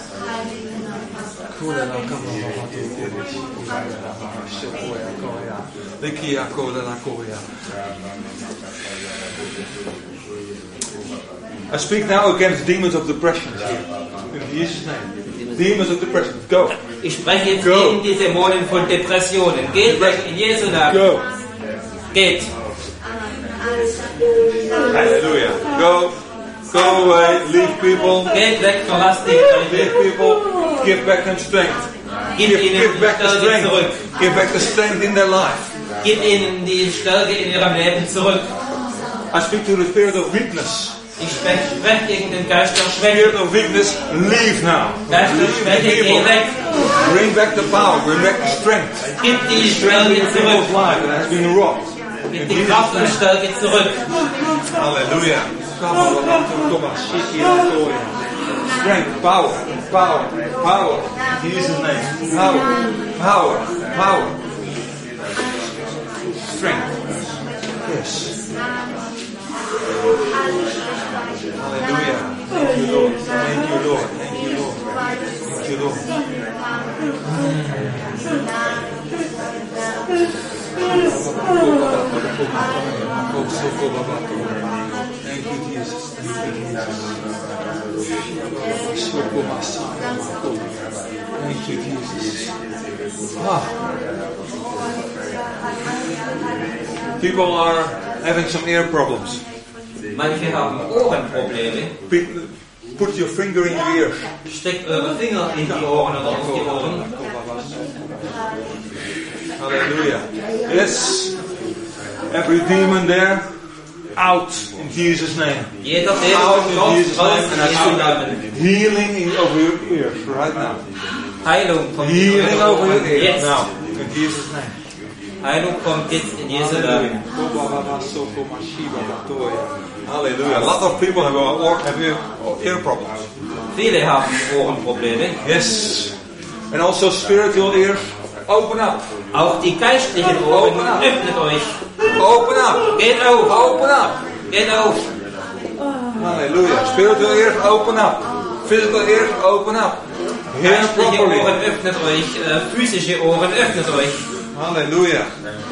I speak now against demons of depression. In Jesus' name. Demons of depression, go. Ich spreche jetzt Go. gegen die Dämonen von Depressionen. Geht weg in Jesu Namen. Go. Geht. Hallelujah. Go. Go away. Leave people. Geht weg, verlasst die Leave Leute. people. Give back them strength. Gib Give, ihnen give die back the Stärke strength. zurück. Give back the strength in their life. Gib ihnen die Stärke in ihrem Leben zurück. I speak to the spirit of weakness. Ich spreche sprech gegen den Geist der Schwäche. Spirit of weakness, leave now. Geist der Leave the Schwäche, geh people. weg. Bring back the power. Bring back the strength. Gib die Strength in Stärke people's zurück. life that has been robbed. Gib die Kraft und Stärke zurück. Hallelujah. Strength, power, power, power. In Jesus' name. Power, power, power. Strength. Yes. Hallelujah. Thank you, Lord. Thank you, Lord. Thank you, Lord. Thank you, Lord. Thank you, Jesus. Thank you, Jesus. Ah. People are having some ear problems. Manche haben Ohrenprobleme. Put your finger in your ear. Steckt eure Finger in die Ohren oder auf die Ohren. Hallelujah. Yes. Every demon there, out in Jesus' name. Jeder Out in Dämon Jesus' raus name. And I in Jesu feel Namen. healing in over your ears right now. Heilung kommt Healing over your ears jetzt. now. In Jesus' name. Heilung kommt jetzt in Jesu Namen. Hallelujah. A lot of people have, uh, have ear, ear problems. Viele haben Ohrenprobleme. Yes. And also spiritual ears. Open up. Auch die geistlichen Ohren, öffnet euch. Open up. Geht auf. Open up. Geht auf. Hallelujah. Spiritual ears open up. Physical ears open up. Hear Geistliche properly. Ohren öffnet euch. Äh, physische Ohren öffnet euch. Hallelujah.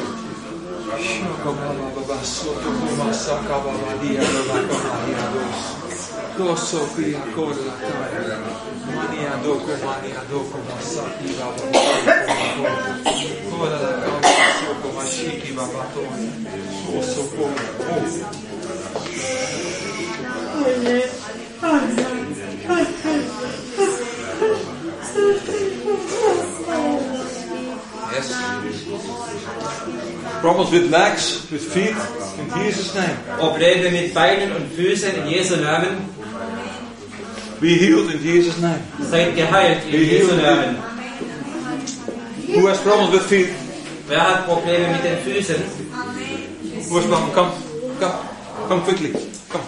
Yes. Problems with legs, with feet, in Jesus' name. Probleme mit Beinen und Füßen in Jesu Namen. Be healed in Jesus' name. Seid geheilt in Jesu Namen. Who has problems with feet? Wer hat Probleme mit den Füßen? Who has problems? Come, come, come quickly. Come.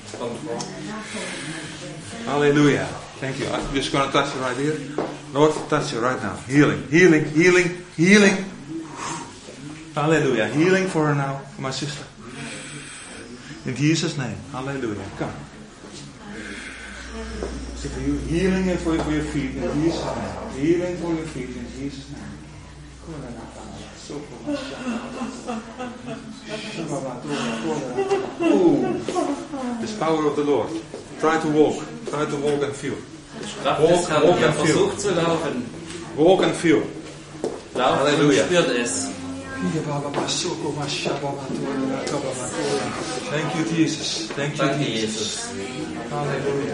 Hallelujah. Thank you. I'm just going to touch you right here. Lord, touch you right now. Healing, healing, healing, healing. Hallelujah. Healing for her now, for my sister. In Jesus' name. Hallelujah. Come. So for you, healing for, for your feet in Jesus' name. Healing for your feet in Jesus' name. Ooh. This power of the Lord. Try to walk. Try to walk and feel. Kraft Walk, des Herrn, walk ihr and feel. versucht zu laufen. Walk and feel. Lauft und Halleluja. spürt es. Thank you, Jesus. Thank you, Danke, Jesus. Jesus. Hallelujah.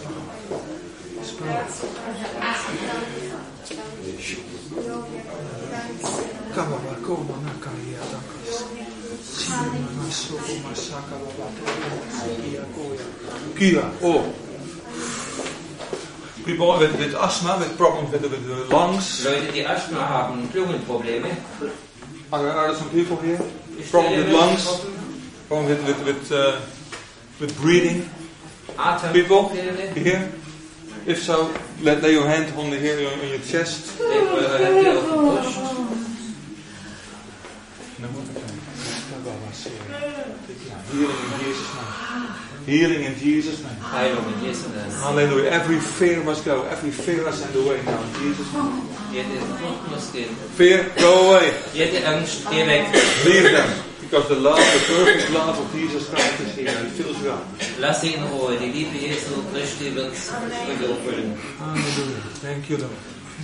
Kia, oh. People with, with asthma, with problems with, with the lungs. Leute, die Asthma haben, Lungenprobleme. Are there, are there some people here? Ist Problem der with lungs, Lungenproblem? problem with with with, uh, with breathing. People Atemprobleme. here? If so, let lay your hand on the here on your chest. Leg eure Hände auf die Brust. Healing in Jesus' name. Healing in Jesus' name. Heilung in Jesu Namen. Hallelujah. Every fear must go. Every fear is in the way now. In Jesus' name. Jede Furcht muss gehen. Fear, go away. Jede Angst, geh weg. Leave them. Because the love, the perfect love of Jesus Christ is here and it fills you up. Lass sie in Ruhe. Die Liebe Jesu Christi wird wird erfüllen. Hallelujah. Thank you, Lord.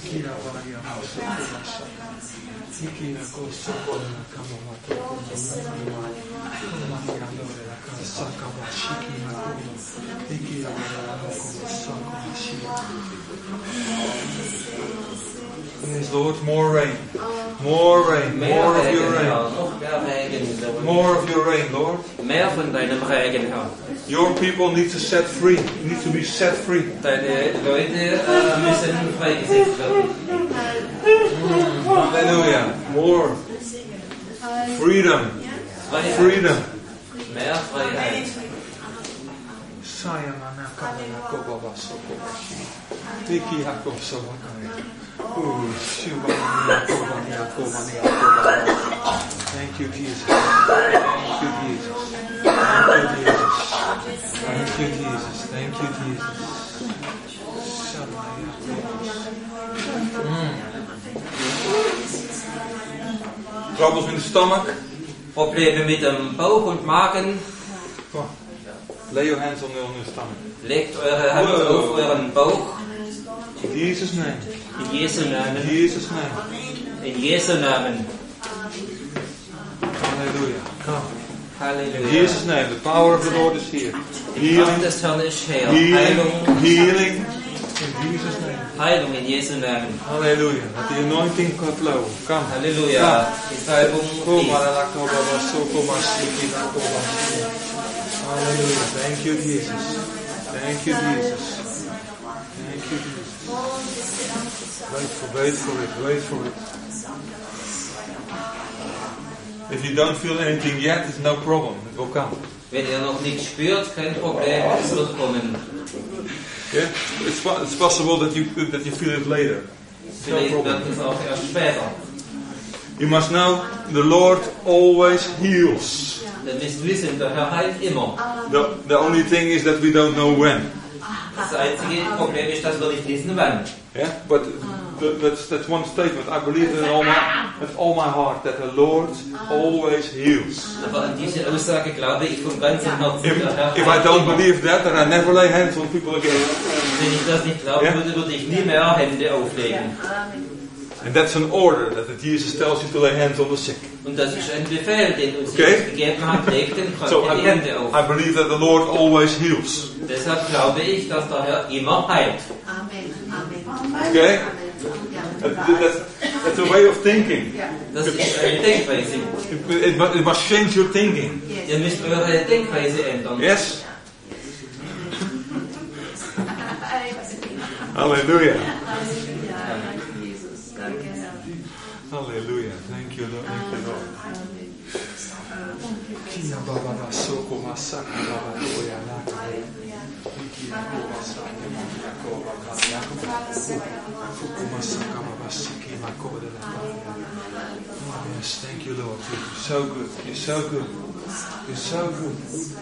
Yes, Lord, more rain. More rain. Mehr More of Regen, your rain. Herr. Noch mehr Regen. More of your rain, Lord. Mehr von deinem Regen, Herr. Your people need to set free. Need to be set free. Deine Leute äh, müssen freigesetzt werden. Hallelujah. More freedom. Freiheit. Freedom. Mehr Freiheit. Sayamana. Thank you, Jesus. Thank you, Jesus. Thank you, Jesus. Thank you, Jesus. Mm. Troubles in the stomach. Probleme mit dem Bauch und Magen. Lay your hands on the, on your stomach. Legt eure Hand Whoa. auf euren Bauch. In Jesus' name. In Jesu Namen. In Jesus' name. In Jesu Namen. Hallelujah. Come. Hallelujah. In Jesus' name. The power of the Lord is here. Healing. Des Herrn ist her. Healing. Healing. In Jesus' name. Heilung in Jesu Namen. Hallelujah. Let the anointing flow. Come. Hallelujah. Die Salbung Hallelujah. Thank you, Jesus. Thank you, Jesus. Thank you, Jesus. Wait for, wait for it. Wait for it. If you don't feel anything yet, it's no problem. It will come. Wenn ihr noch nichts spürt, kein Problem, es wird kommen. Yeah, it's, it's possible that you that you feel it later. Vielleicht no wird es auch erst später. You must know the Lord always heals. Ihr müsst wissen, der Herr heilt immer. The, the only thing is that we don't know when. Das einzige Problem ist, dass wir nicht wissen, wann. Yeah, but th- that's that's one statement. I believe in all my with all my heart that the Lord always heals. Aber an diese Aussage glaube ich von ganzem Herzen. If, if I don't believe that, then I never lay hands on people again. Wenn ich das nicht glauben würde, würde ich nie mehr Hände auflegen. And that's an order that Jesus tells you to lay hands on the sick. Und das ist ein Befehl, den uns Okay. Jesus gegeben hat, legt den So Kranken I, die Hände auf. I believe that the Lord always heals. Deshalb glaube ich, dass der Herr immer heilt. Amen. Amen. Okay? That, that's, that's a way of thinking. Das ist eine Denkweise. It, it, mu- it must change your thinking. Ihr müsst eure Denkweise ändern. Yes? Hallelujah. Hallelujah. Thank you, Lord. Thank you, Lord. Oh, yes, thank you, Lord. You're so good. You're so good. You're so good.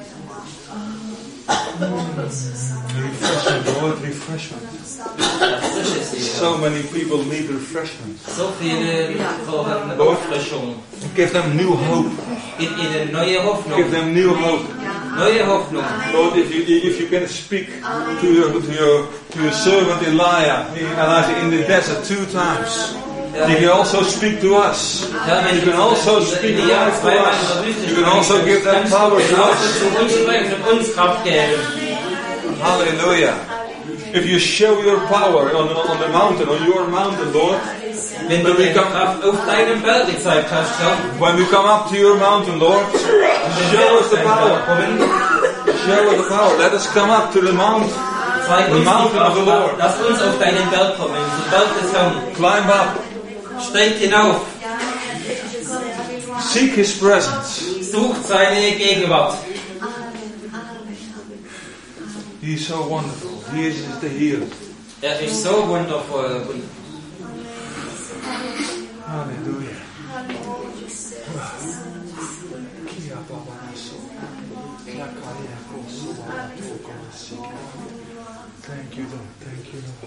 Refreshment, Lord, refreshment. So many people need refreshment. So viele brauchen Lord, Auffrischung. give them new hope. Gib ihnen neue Hoffnung. Give them new hope. Neue Hoffnung. Lord, if you if you can speak to your to your to your servant Elijah, Elijah in the desert two times, you can also speak to us. You can also speak life to us. You can also give that power to us. Hallelujah. If you show your power on the, on the mountain, on your mountain, Lord, Wenn du deine Kraft auf deinem Berg gezeigt hast, Herr, when we come up to your mountain, Lord, show us the power. Show us the power. Let us come up to the mountain. zeig The uns die mountain of the Kraft. Lord. Lass uns auf deinen Berg kommen, den Berg des Herrn. Climb up. Steigt hinauf, Seek His presence. sucht seine Gegenwart. He is so wonderful. He is the healer. Er ist so wundervoll. Und Hallelujah. Thank you, Lord. Thank you, Lord.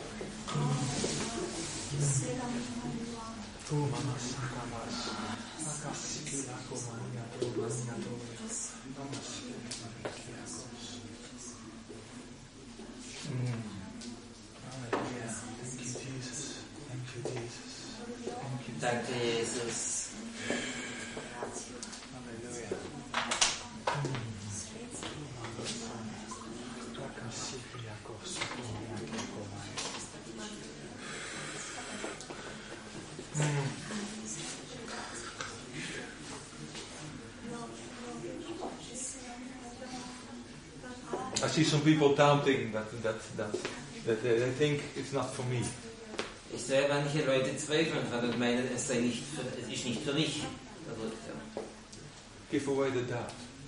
Mm. Hallelujah. Thank you, Jesus. Thank you, Jesus. Thank you. danke, Jesus. Hallelujah. I see some people doubting that that that that they, they think it's not for me. Ich sehe manche Leute zweifeln dran und meinen, es sei nicht für, es ist nicht für mich. Da wird, ja. Give away the doubt.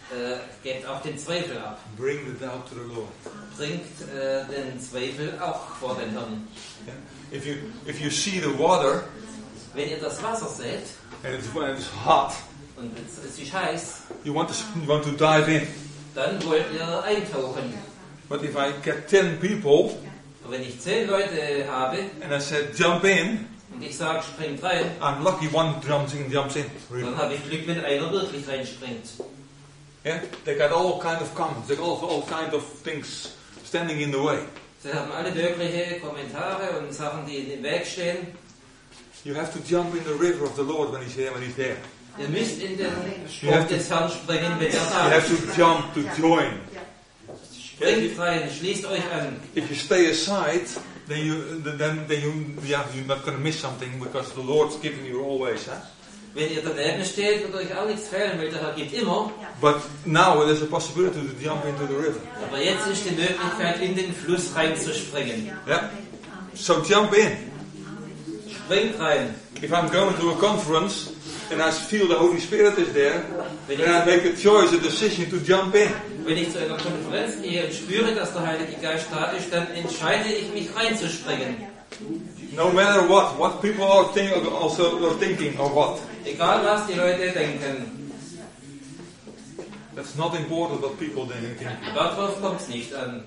Äh, gebt auch den Zweifel ab. Bring the doubt to the Lord. Bringt äh, den Zweifel auch vor den Herrn. Yeah? If you if you see the water Wenn ihr das Wasser seht and it's, when it's hot, und es, es ist heiß, you want to you want to dive in. dann wollt ihr eintauchen. But if I get ten people Und wenn ich zehn Leute habe and I said jump in, und ich sage, springt rein, I'm lucky one jumps in jumps in. Really. dann habe ich Glück, wenn einer wirklich reinspringt. Yeah? They got all kind of comments. They got all, all kind of things standing in the way. Sie haben alle möglichen Kommentare und Sachen, die in dem Weg stehen. You have to jump in the river of the Lord when He's here, when He's there. Ihr müsst in den Strom des Herrn springen, wenn er You da have ist. to jump to join. Springt rein, schließt euch an. If you stay aside, then you then then you yeah you're not going to miss something because the Lord's giving you always. Huh? Wenn ihr daneben steht, wird euch auch nichts fehlen, weil der Herr gibt immer. But now there's a possibility to jump into the river. Aber jetzt ist die Möglichkeit, in den Fluss reinzuspringen. Yeah. So jump in. Springt rein. If I'm going to a conference and I feel the Holy Spirit is there, then I make a choice, a decision to jump in. Wenn ich zu einer Konferenz gehe und spüre, dass der Heilige Geist da ist, dann entscheide ich mich reinzuspringen. No matter what, what people are think, also are thinking or what. Egal was die Leute denken. That's not important what people think. Darauf kommt es nicht an.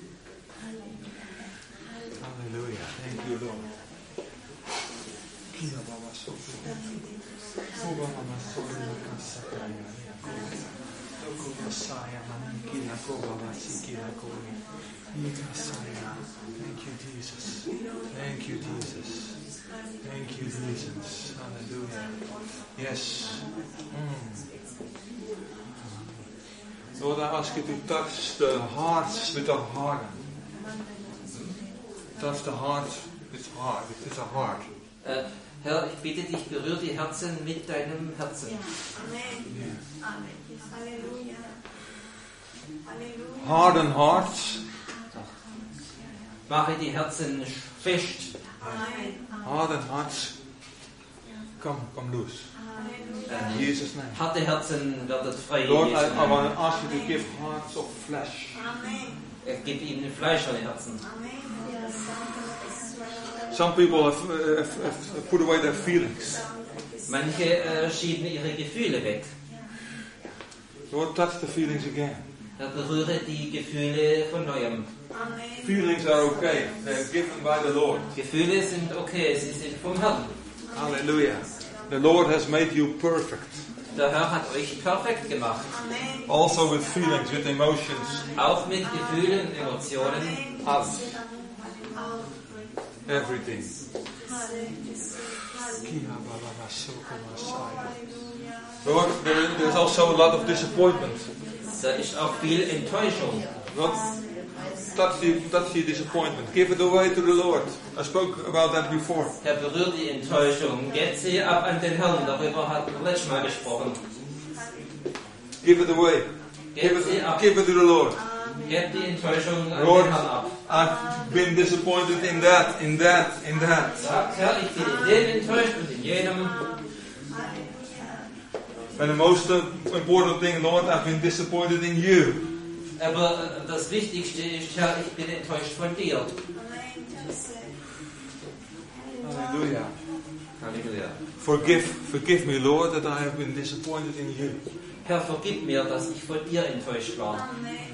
Hallelujah. Thank you, Lord. Thank you, Jesus. Thank you, Jesus. Thank you, Jesus. Hallelujah. Yes. Mm. Lord, I ask you to touch the hearts with a heart. Touch the heart with heart. With a heart. Äh, Herr, ich bitte dich, berühr die Herzen mit deinem Herzen. Amen. Amen. Halleluja. Halleluja. Hardened hearts. Mache die Herzen fest. Amen. Hardened hearts. Come, come loose. In Jesus' name. Harte Herzen werden frei. Lord, I, Jesu I Namen. want to ask you to give hearts of flesh. Amen. Er gibt ihnen fleischerne Herzen. Amen. Some people have, uh, have, have put away their feelings. Manche äh, schieben ihre Gefühle weg. Lord, touch the feelings again. Er berühre die Gefühle von neuem. Amen. Feelings are okay. They're given by the Lord. Gefühle sind okay, sie sind vom Herrn. Hallelujah. The Lord has made you perfect. Der Herr hat euch perfekt gemacht. Amen. Also with feelings, with emotions. Auch mit Gefühlen, Emotionen. Us. Everything. Lord, there, there's also a lot of disappointment. Da ist auch viel Enttäuschung. Lord, touch the, touch the disappointment. Give it away to the Lord. I spoke about that before. Herr, berührt die Enttäuschung. Gebt sie ab an den Herrn. Darüber hat er letztes Mal gesprochen. Give it away. Give Gebt sie it, ab. give it to the Lord. Gebt die Enttäuschung an Lord, den Herrn ab. I've been disappointed in that, in that, in that. Sagt, Herr, ich bin in dem enttäuscht und in jenem. And the most important thing, Lord, I've been disappointed in you. Aber das Wichtigste ist, Herr, ich bin enttäuscht von dir. Hallelujah. Halleluja. Forgive, forgive me, Lord, that I have been disappointed in you. Herr, vergib mir, dass ich von dir enttäuscht war.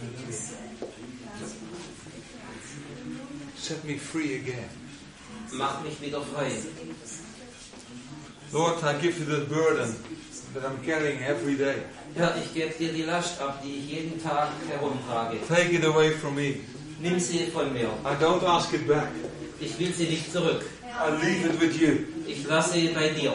Set me free again. Mach mich wieder frei. Lord, I give you the burden that I'm carrying every day. Herr, ich gebe dir die Last ab, die ich jeden Tag herumtrage. Take it away from me. Nimm sie von mir. I don't ask it back. Ich will sie nicht zurück. I leave it with you. Ich lasse sie bei dir.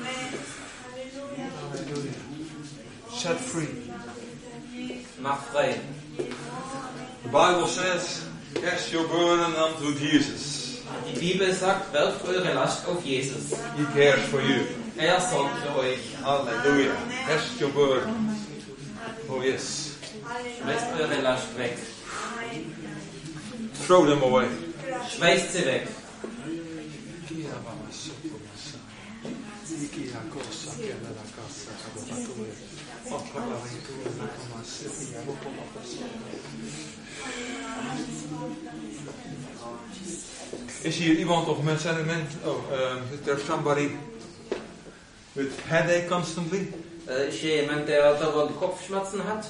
Set free. Mach frei. The Bible says, cast your burden unto Jesus. Die Bibel sagt, werft eure Last auf Jesus. He cares for you. Er sorgt für euch. Hallelujah. Cast your burden. Oh yes. Schmeißt eure Last weg. Throw them away. Schmeißt sie weg. Is hier iemand of mensen zijn er mensen? Oh, um, is there somebody with headache constantly? Äh, ist hier jemand, der dauernd Kopfschmerzen hat?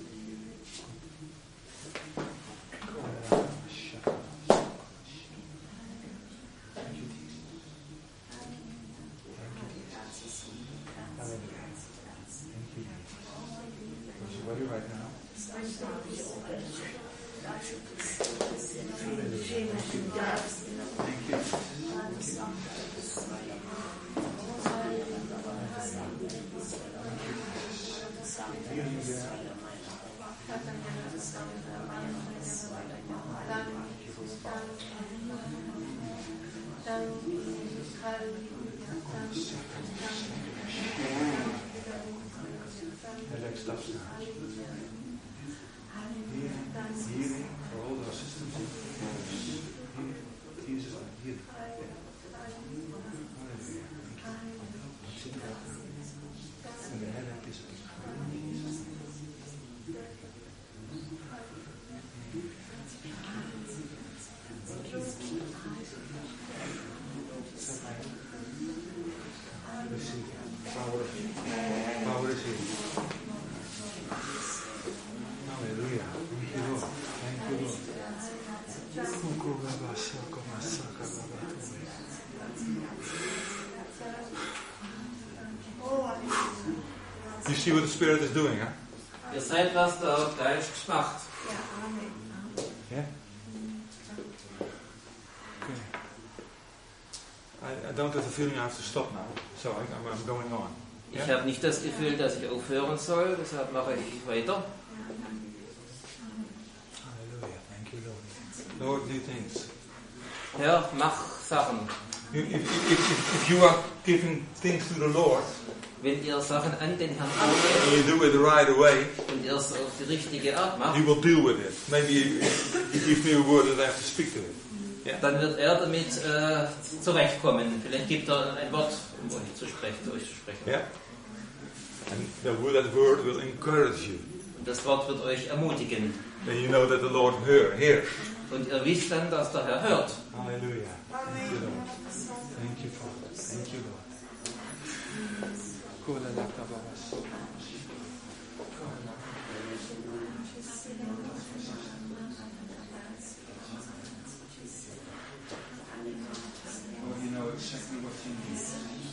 You see what the Spirit is doing, huh? Ihr seht, was der Geist macht. Yeah? Okay. I, I don't have the feeling I have to stop now, so I, I'm, I'm going on. Ich habe nicht das Gefühl, dass ich aufhören soll, deshalb mache ich weiter. Hallelujah, thank you, Lord. Lord, do things. Herr, mach Sachen. If, if, if, if you are giving things to the Lord, wenn ihr Sachen an den Herrn and you angeht do it the right away, und ihr es auf die richtige Art macht, He will deal with it. Maybe He, he gives me a word that I have to speak to Him. Yeah? dann wird er damit äh, zurechtkommen. Vielleicht gibt er ein Wort, um euch zu sprechen, zu euch zu sprechen. Yeah? And the, that word will encourage you. Und das Wort wird euch ermutigen. Then you know that the Lord hear, hears. Und ihr wisst dann, dass der Herr hört. Hallelujah. Thank you, Lord. Thank you, Father. Thank you, Lord. Oh, you know exactly what you need.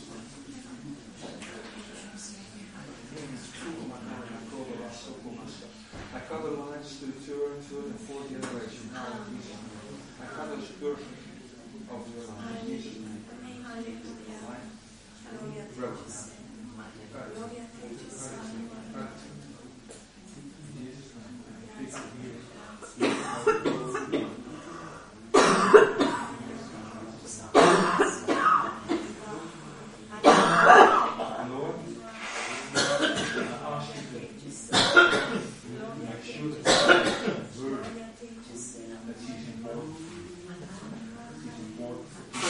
I cut the lines to the third, third and fourth generation. I cut those perfect of your life. In Jesus' name. Broken now. Cut it. Cut it. Cut it. In Jesus' name. Fix it here. Lord, I ask you to make sure that the word that He's important. He's important.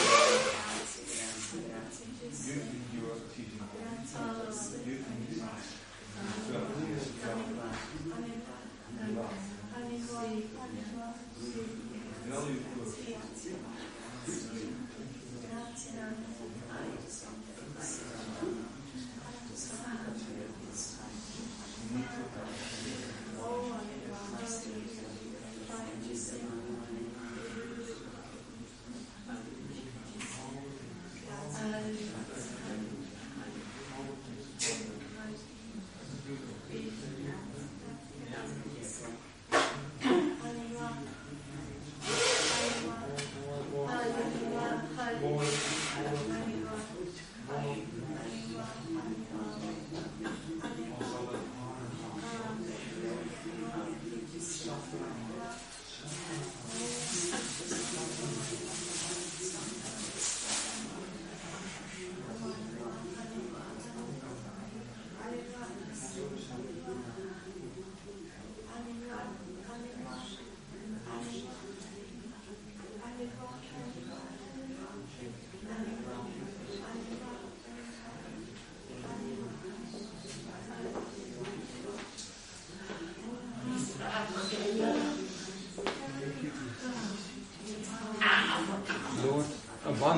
You think you are teaching important. You think He's nice. Well, He is love. Love. Tell you the word.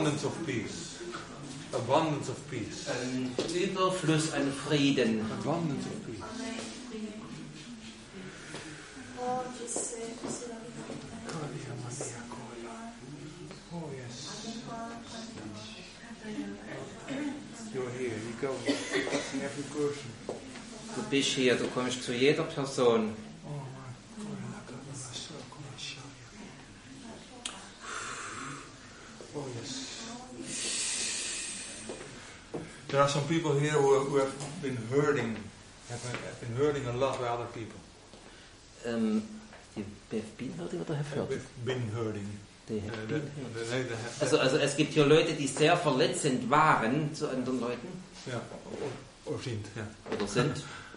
abundance of peace. Abundance of peace. Ein Überfluss an Frieden. Abundance of peace. Oh, Jesus, Oh yes. You're here. You go. You're touching every person. Du bist hier, du kommst zu jeder Person. Oh yes. There are some people here who, who have been hurting, have, have been hurting a lot by other people. Ähm, die have been hurting oder have hurt? Have been hurting. They have Uh, been the- hurt. the- they have- Also, also es gibt hier Leute, die sehr verletzend waren zu anderen Leuten Ja, or, or sind, ja. oder sind.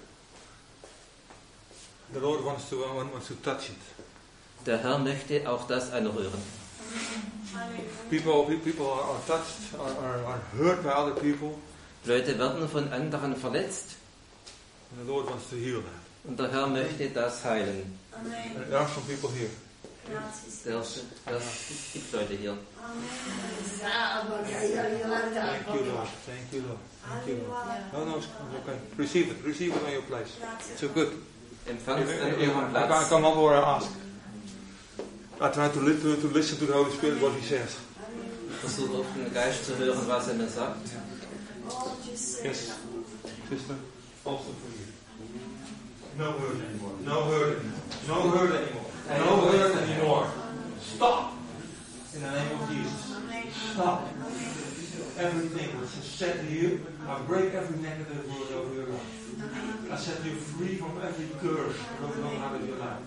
The Lord wants to wants to touch it. Der Herr möchte auch das anrühren. People, people are, are touched, are, are, are hurt by other people, Leute werden von anderen verletzt and the Lord wants to heal that. und der Herr möchte das heilen. Amen. There are some people here. Gracias. Der, der, es gibt Leute hier. Thank you, Lord. Thank you, Lord. Thank you, Lord. No, no, it's okay. Receive it. Receive it on your place. So good. Empfangt es an I, eurem I, Platz. I come up where I ask. I try to, li- to, to listen to the Holy Spirit, what He says. Versuche auf den Geist zu hören, was er mir sagt. Oh, Jesus. Yes, sister. Also for you. No hurt anymore. No hurt anymore. No hurt anymore. No hurt anymore. Stop. In the name of Jesus. Stop. Everything which is said to you, I break every negative word over your life. I set you free from every curse going on out of your life.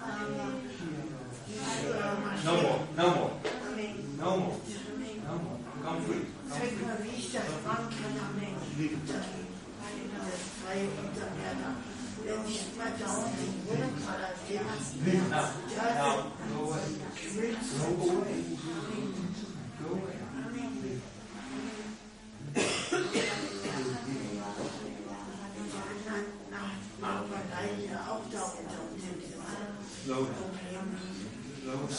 No more. No more. No more. No more. Come free. Come free. Leave it. Leave it now. Now. Go away. Go away. Go away. Slow down. Slow down.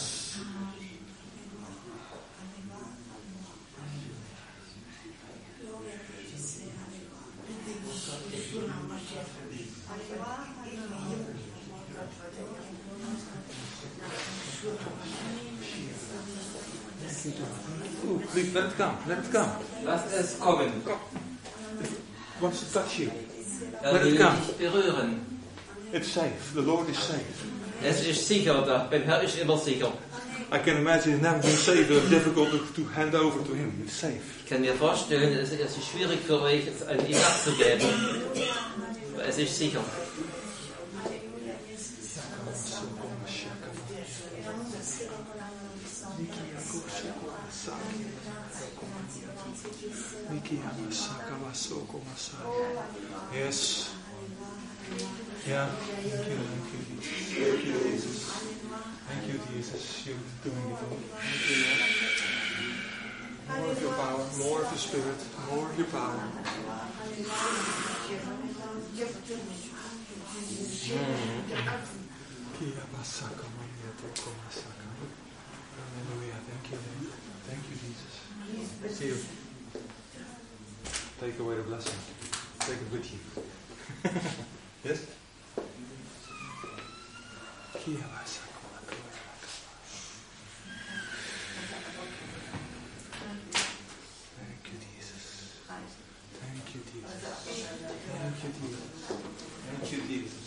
Ooh, please let it come. Let it come. Lasst es kommen. It wants to touch you. Er Let will it come. dich berühren. It's safe. The Lord is safe. Es ist sicher, der, beim Herr ist immer sicher. I can imagine it's never been safe or difficult to, to hand over to Him. It's safe. Ich kann mir vorstellen, es es ist schwierig für euch, es an ihn abzugeben. Aber es ist sicher. Yes. Yeah. Thank you. Thank you. Thank you, Jesus. Thank you, Jesus. You're doing it all. Thank you, Lord. More of your power, more of your spirit, more of your power. Hallelujah. Thank you, Lord. Thank you, Jesus. See you. Take away the blessing. Take it with you. Yes? Thank you, Jesus. Thank you, Jesus. Thank you, Jesus. Thank you, Jesus.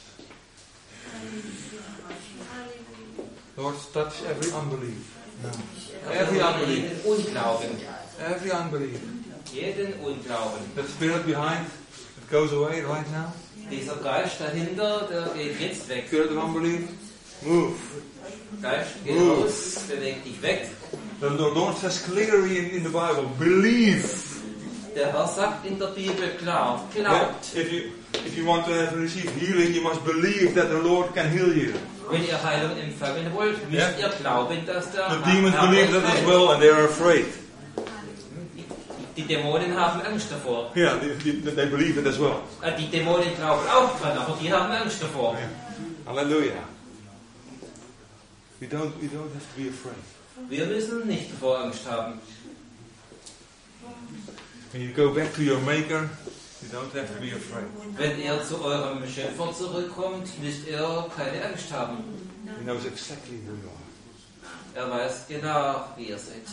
Lord, touch every unbelief. Now. Every unbelief. Jeden Unglauben. Every unbelief. Jeden Unglauben. That spirit behind, it goes away right now. Dieser Geist dahinter, der geht jetzt weg. Spirit of unbelief, move. Geist, geh Move. raus, beweg dich weg. The Lord says clearly in, in the Bible, believe. Der Herr sagt in der Bibel klar, That glaubt. if you if you want to have receive healing, you must believe that the Lord can heal you. Wenn ihr Heilung empfangen wollt, müsst Ja. ihr glauben, dass der The demons Herr believe euch that as heilt. well, and they are afraid. Die Dämonen haben Angst davor. Yeah, they, they, they believe it as well. Äh, Die Dämonen glauben auch dran, aber die haben Angst davor. Yeah. Hallelujah. We don't we don't have to be afraid. Wir müssen nicht davor Angst haben. When you go back to your Maker, you don't have to be afraid. Wenn ihr zu eurem Schöpfer zurückkommt, müsst ihr keine Angst haben. He knows exactly who you are. Er weiß genau, wie ihr seid.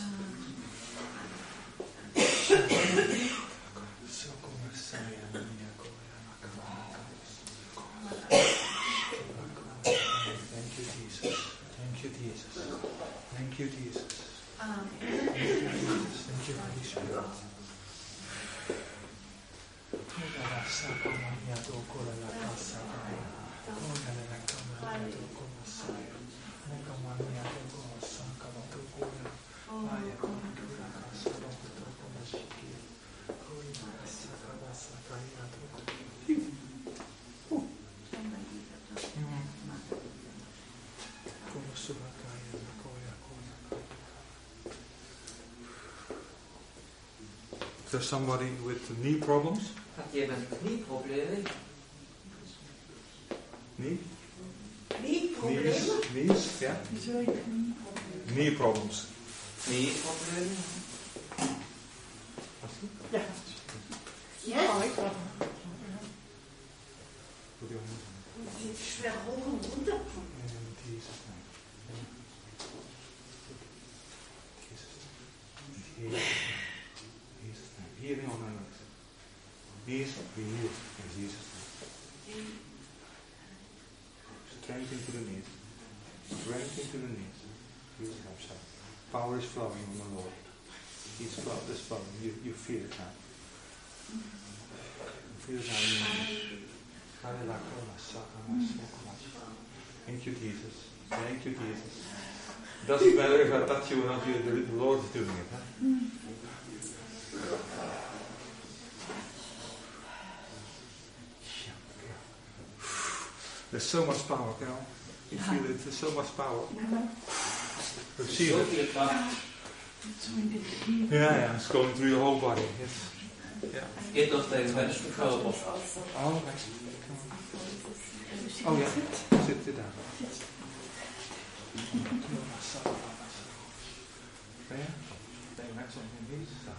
Thank you, Jesus. Thank you, Jesus. Thank you, Holy Spirit. Is there somebody with knee problems? Hat jemand Knieprobleme? Knee? Knieprobleme? Knees? Knees? Yeah? Wieso ein Knieproblem? Knee problems. Knieprobleme? Ja. Ja, ich war. Sieht schwer hoch und runter. Healing on our legs. Knees be healed in Jesus' name. Strength into the knees. Strength into the knees. Jesus himself. Power is flowing on the Lord. He's flow, this flowing. You, you feel it now. You feel it now. Thank you, Jesus. Thank you, Jesus. It doesn't matter if I touch you or not, you, the, the Lord is doing it. Huh? There's so much power, Carol. You feel it? There's so much power. Receive So it. viel Kraft. Yeah, yeah, it's going through your whole body. Yes. Yeah. Geht durch deinen ganzen Körper. Oh, okay. Oh, yeah. Sit, sit down. There. Lay your hands on him. Jesus' name.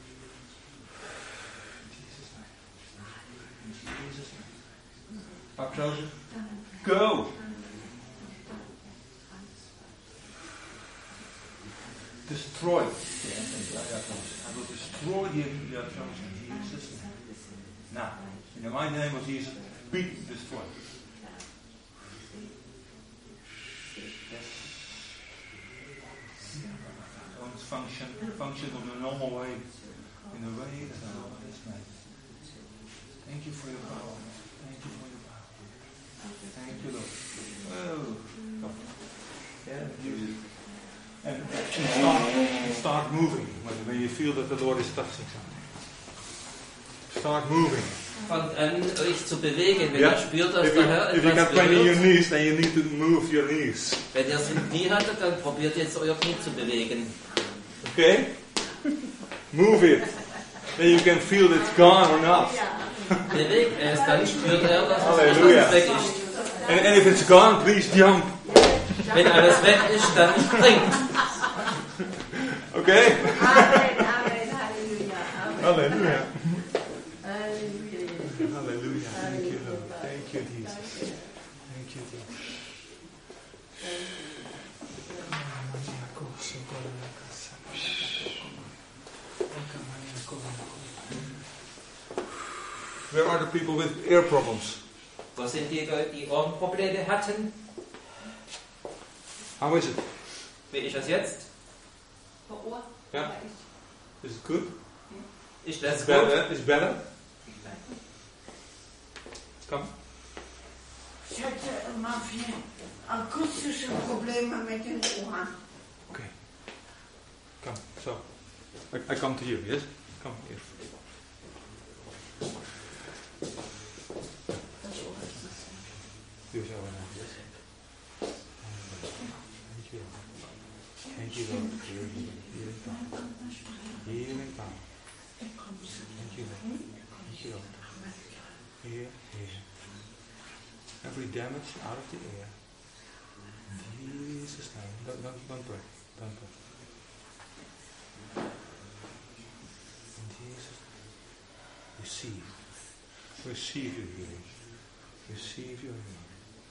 Jesus' name. Jesus' name. Up closer. Go! Destroy. I will destroy the arthritis in Jesus' name. Now, in the mighty name of Jesus, be destroyed. Yes. Don't function, function in the normal way, in the way that the Lord has made. Thank you for your power. Thank you for your power. Thank you, Lord. Oh, come. Yeah, use it. And, and start, start moving when, when you feel that the Lord is touching something. Start moving. Fangt an, euch zu bewegen, wenn Yeah. ihr spürt, dass If der you, Herr if you etwas got pain in your berührt. knees, then you need to move your knees. Wenn ihr es im Knie hattet, dann probiert jetzt euer Knie zu bewegen. Okay? Move it. Then you can feel that it's gone or not. Bewegt es, dann spürt er, dass es Halleluja. etwas weg ist. And, and if it's gone, please jump. Wenn alles weg ist, dann springt. Okay? Amen, Amen, Halleluja. Amen. Hallelujah. Halleluja. Hallelujah. Thank you, Lord. Thank you, Jesus. Thank you, Jesus. Where are the people with ear problems? Wo sind die, die Ohrenprobleme hatten? How is it? Wie ist es jetzt? Yeah? Is it good? Ist das It's gut? better? It's better? Come. Ich hatte mal viel akustische Probleme mit den Ohren. Okay. Come. So. I, I come to you, yes? Come here. Use your hand, yes? Thank you. Thank you, Lord. Healing, healing power. Healing power. Thank you, Lord. Thank you, Lord. Here, here. Every damage out of the air. In Jesus' name. Don't, don't, don't pray. Don't pray. In Jesus' name. Receive. Receive your healing. Receive your healing.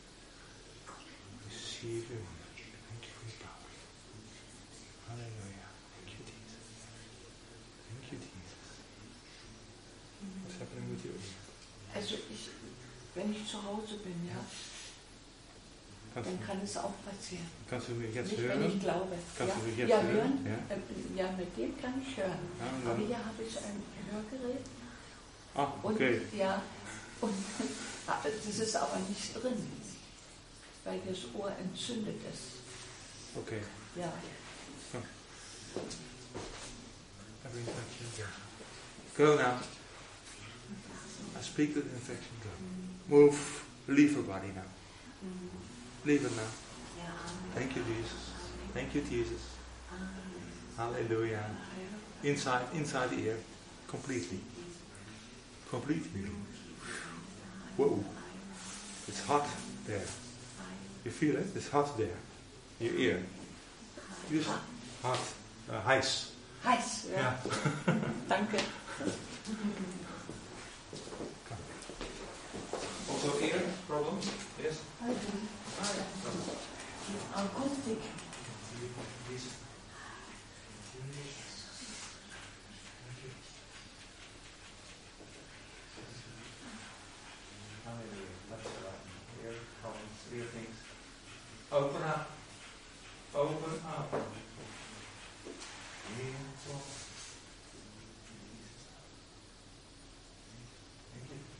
Receive your healing. Thank you for your power. Hallelujah. Thank you, Jesus. Thank you, Jesus. What's happening with your ear? Also ich, wenn ich zu Hause bin, ja, Kannst dann du, kann es auch passieren. kannst du mich jetzt Nicht, hören? wenn ich glaube. Kannst ja, du mich jetzt ja, hören? hören? Ja. Äh, ja, mit dem kann ich hören. Ja, und Aber dann- hier habe ich ein Hörgerät. Ah, Und, okay. ja, und das ist aber nicht drin, weil das Ohr entzündet ist. Okay. Ja. Go now. I speak to the infection. Go. Move. Leave her body now. Leave it now. Thank you, Jesus. Thank you, Jesus. Hallelujah. Inside, inside the ear, completely, completely. Whoa! It's hot there. You feel it? It's hot there. Your ear. Just hot. Uh, heiß. Heiß, ja. Ja. Danke. Also ear problems? Yes. Akustik. Open up. Open up. Ear problems.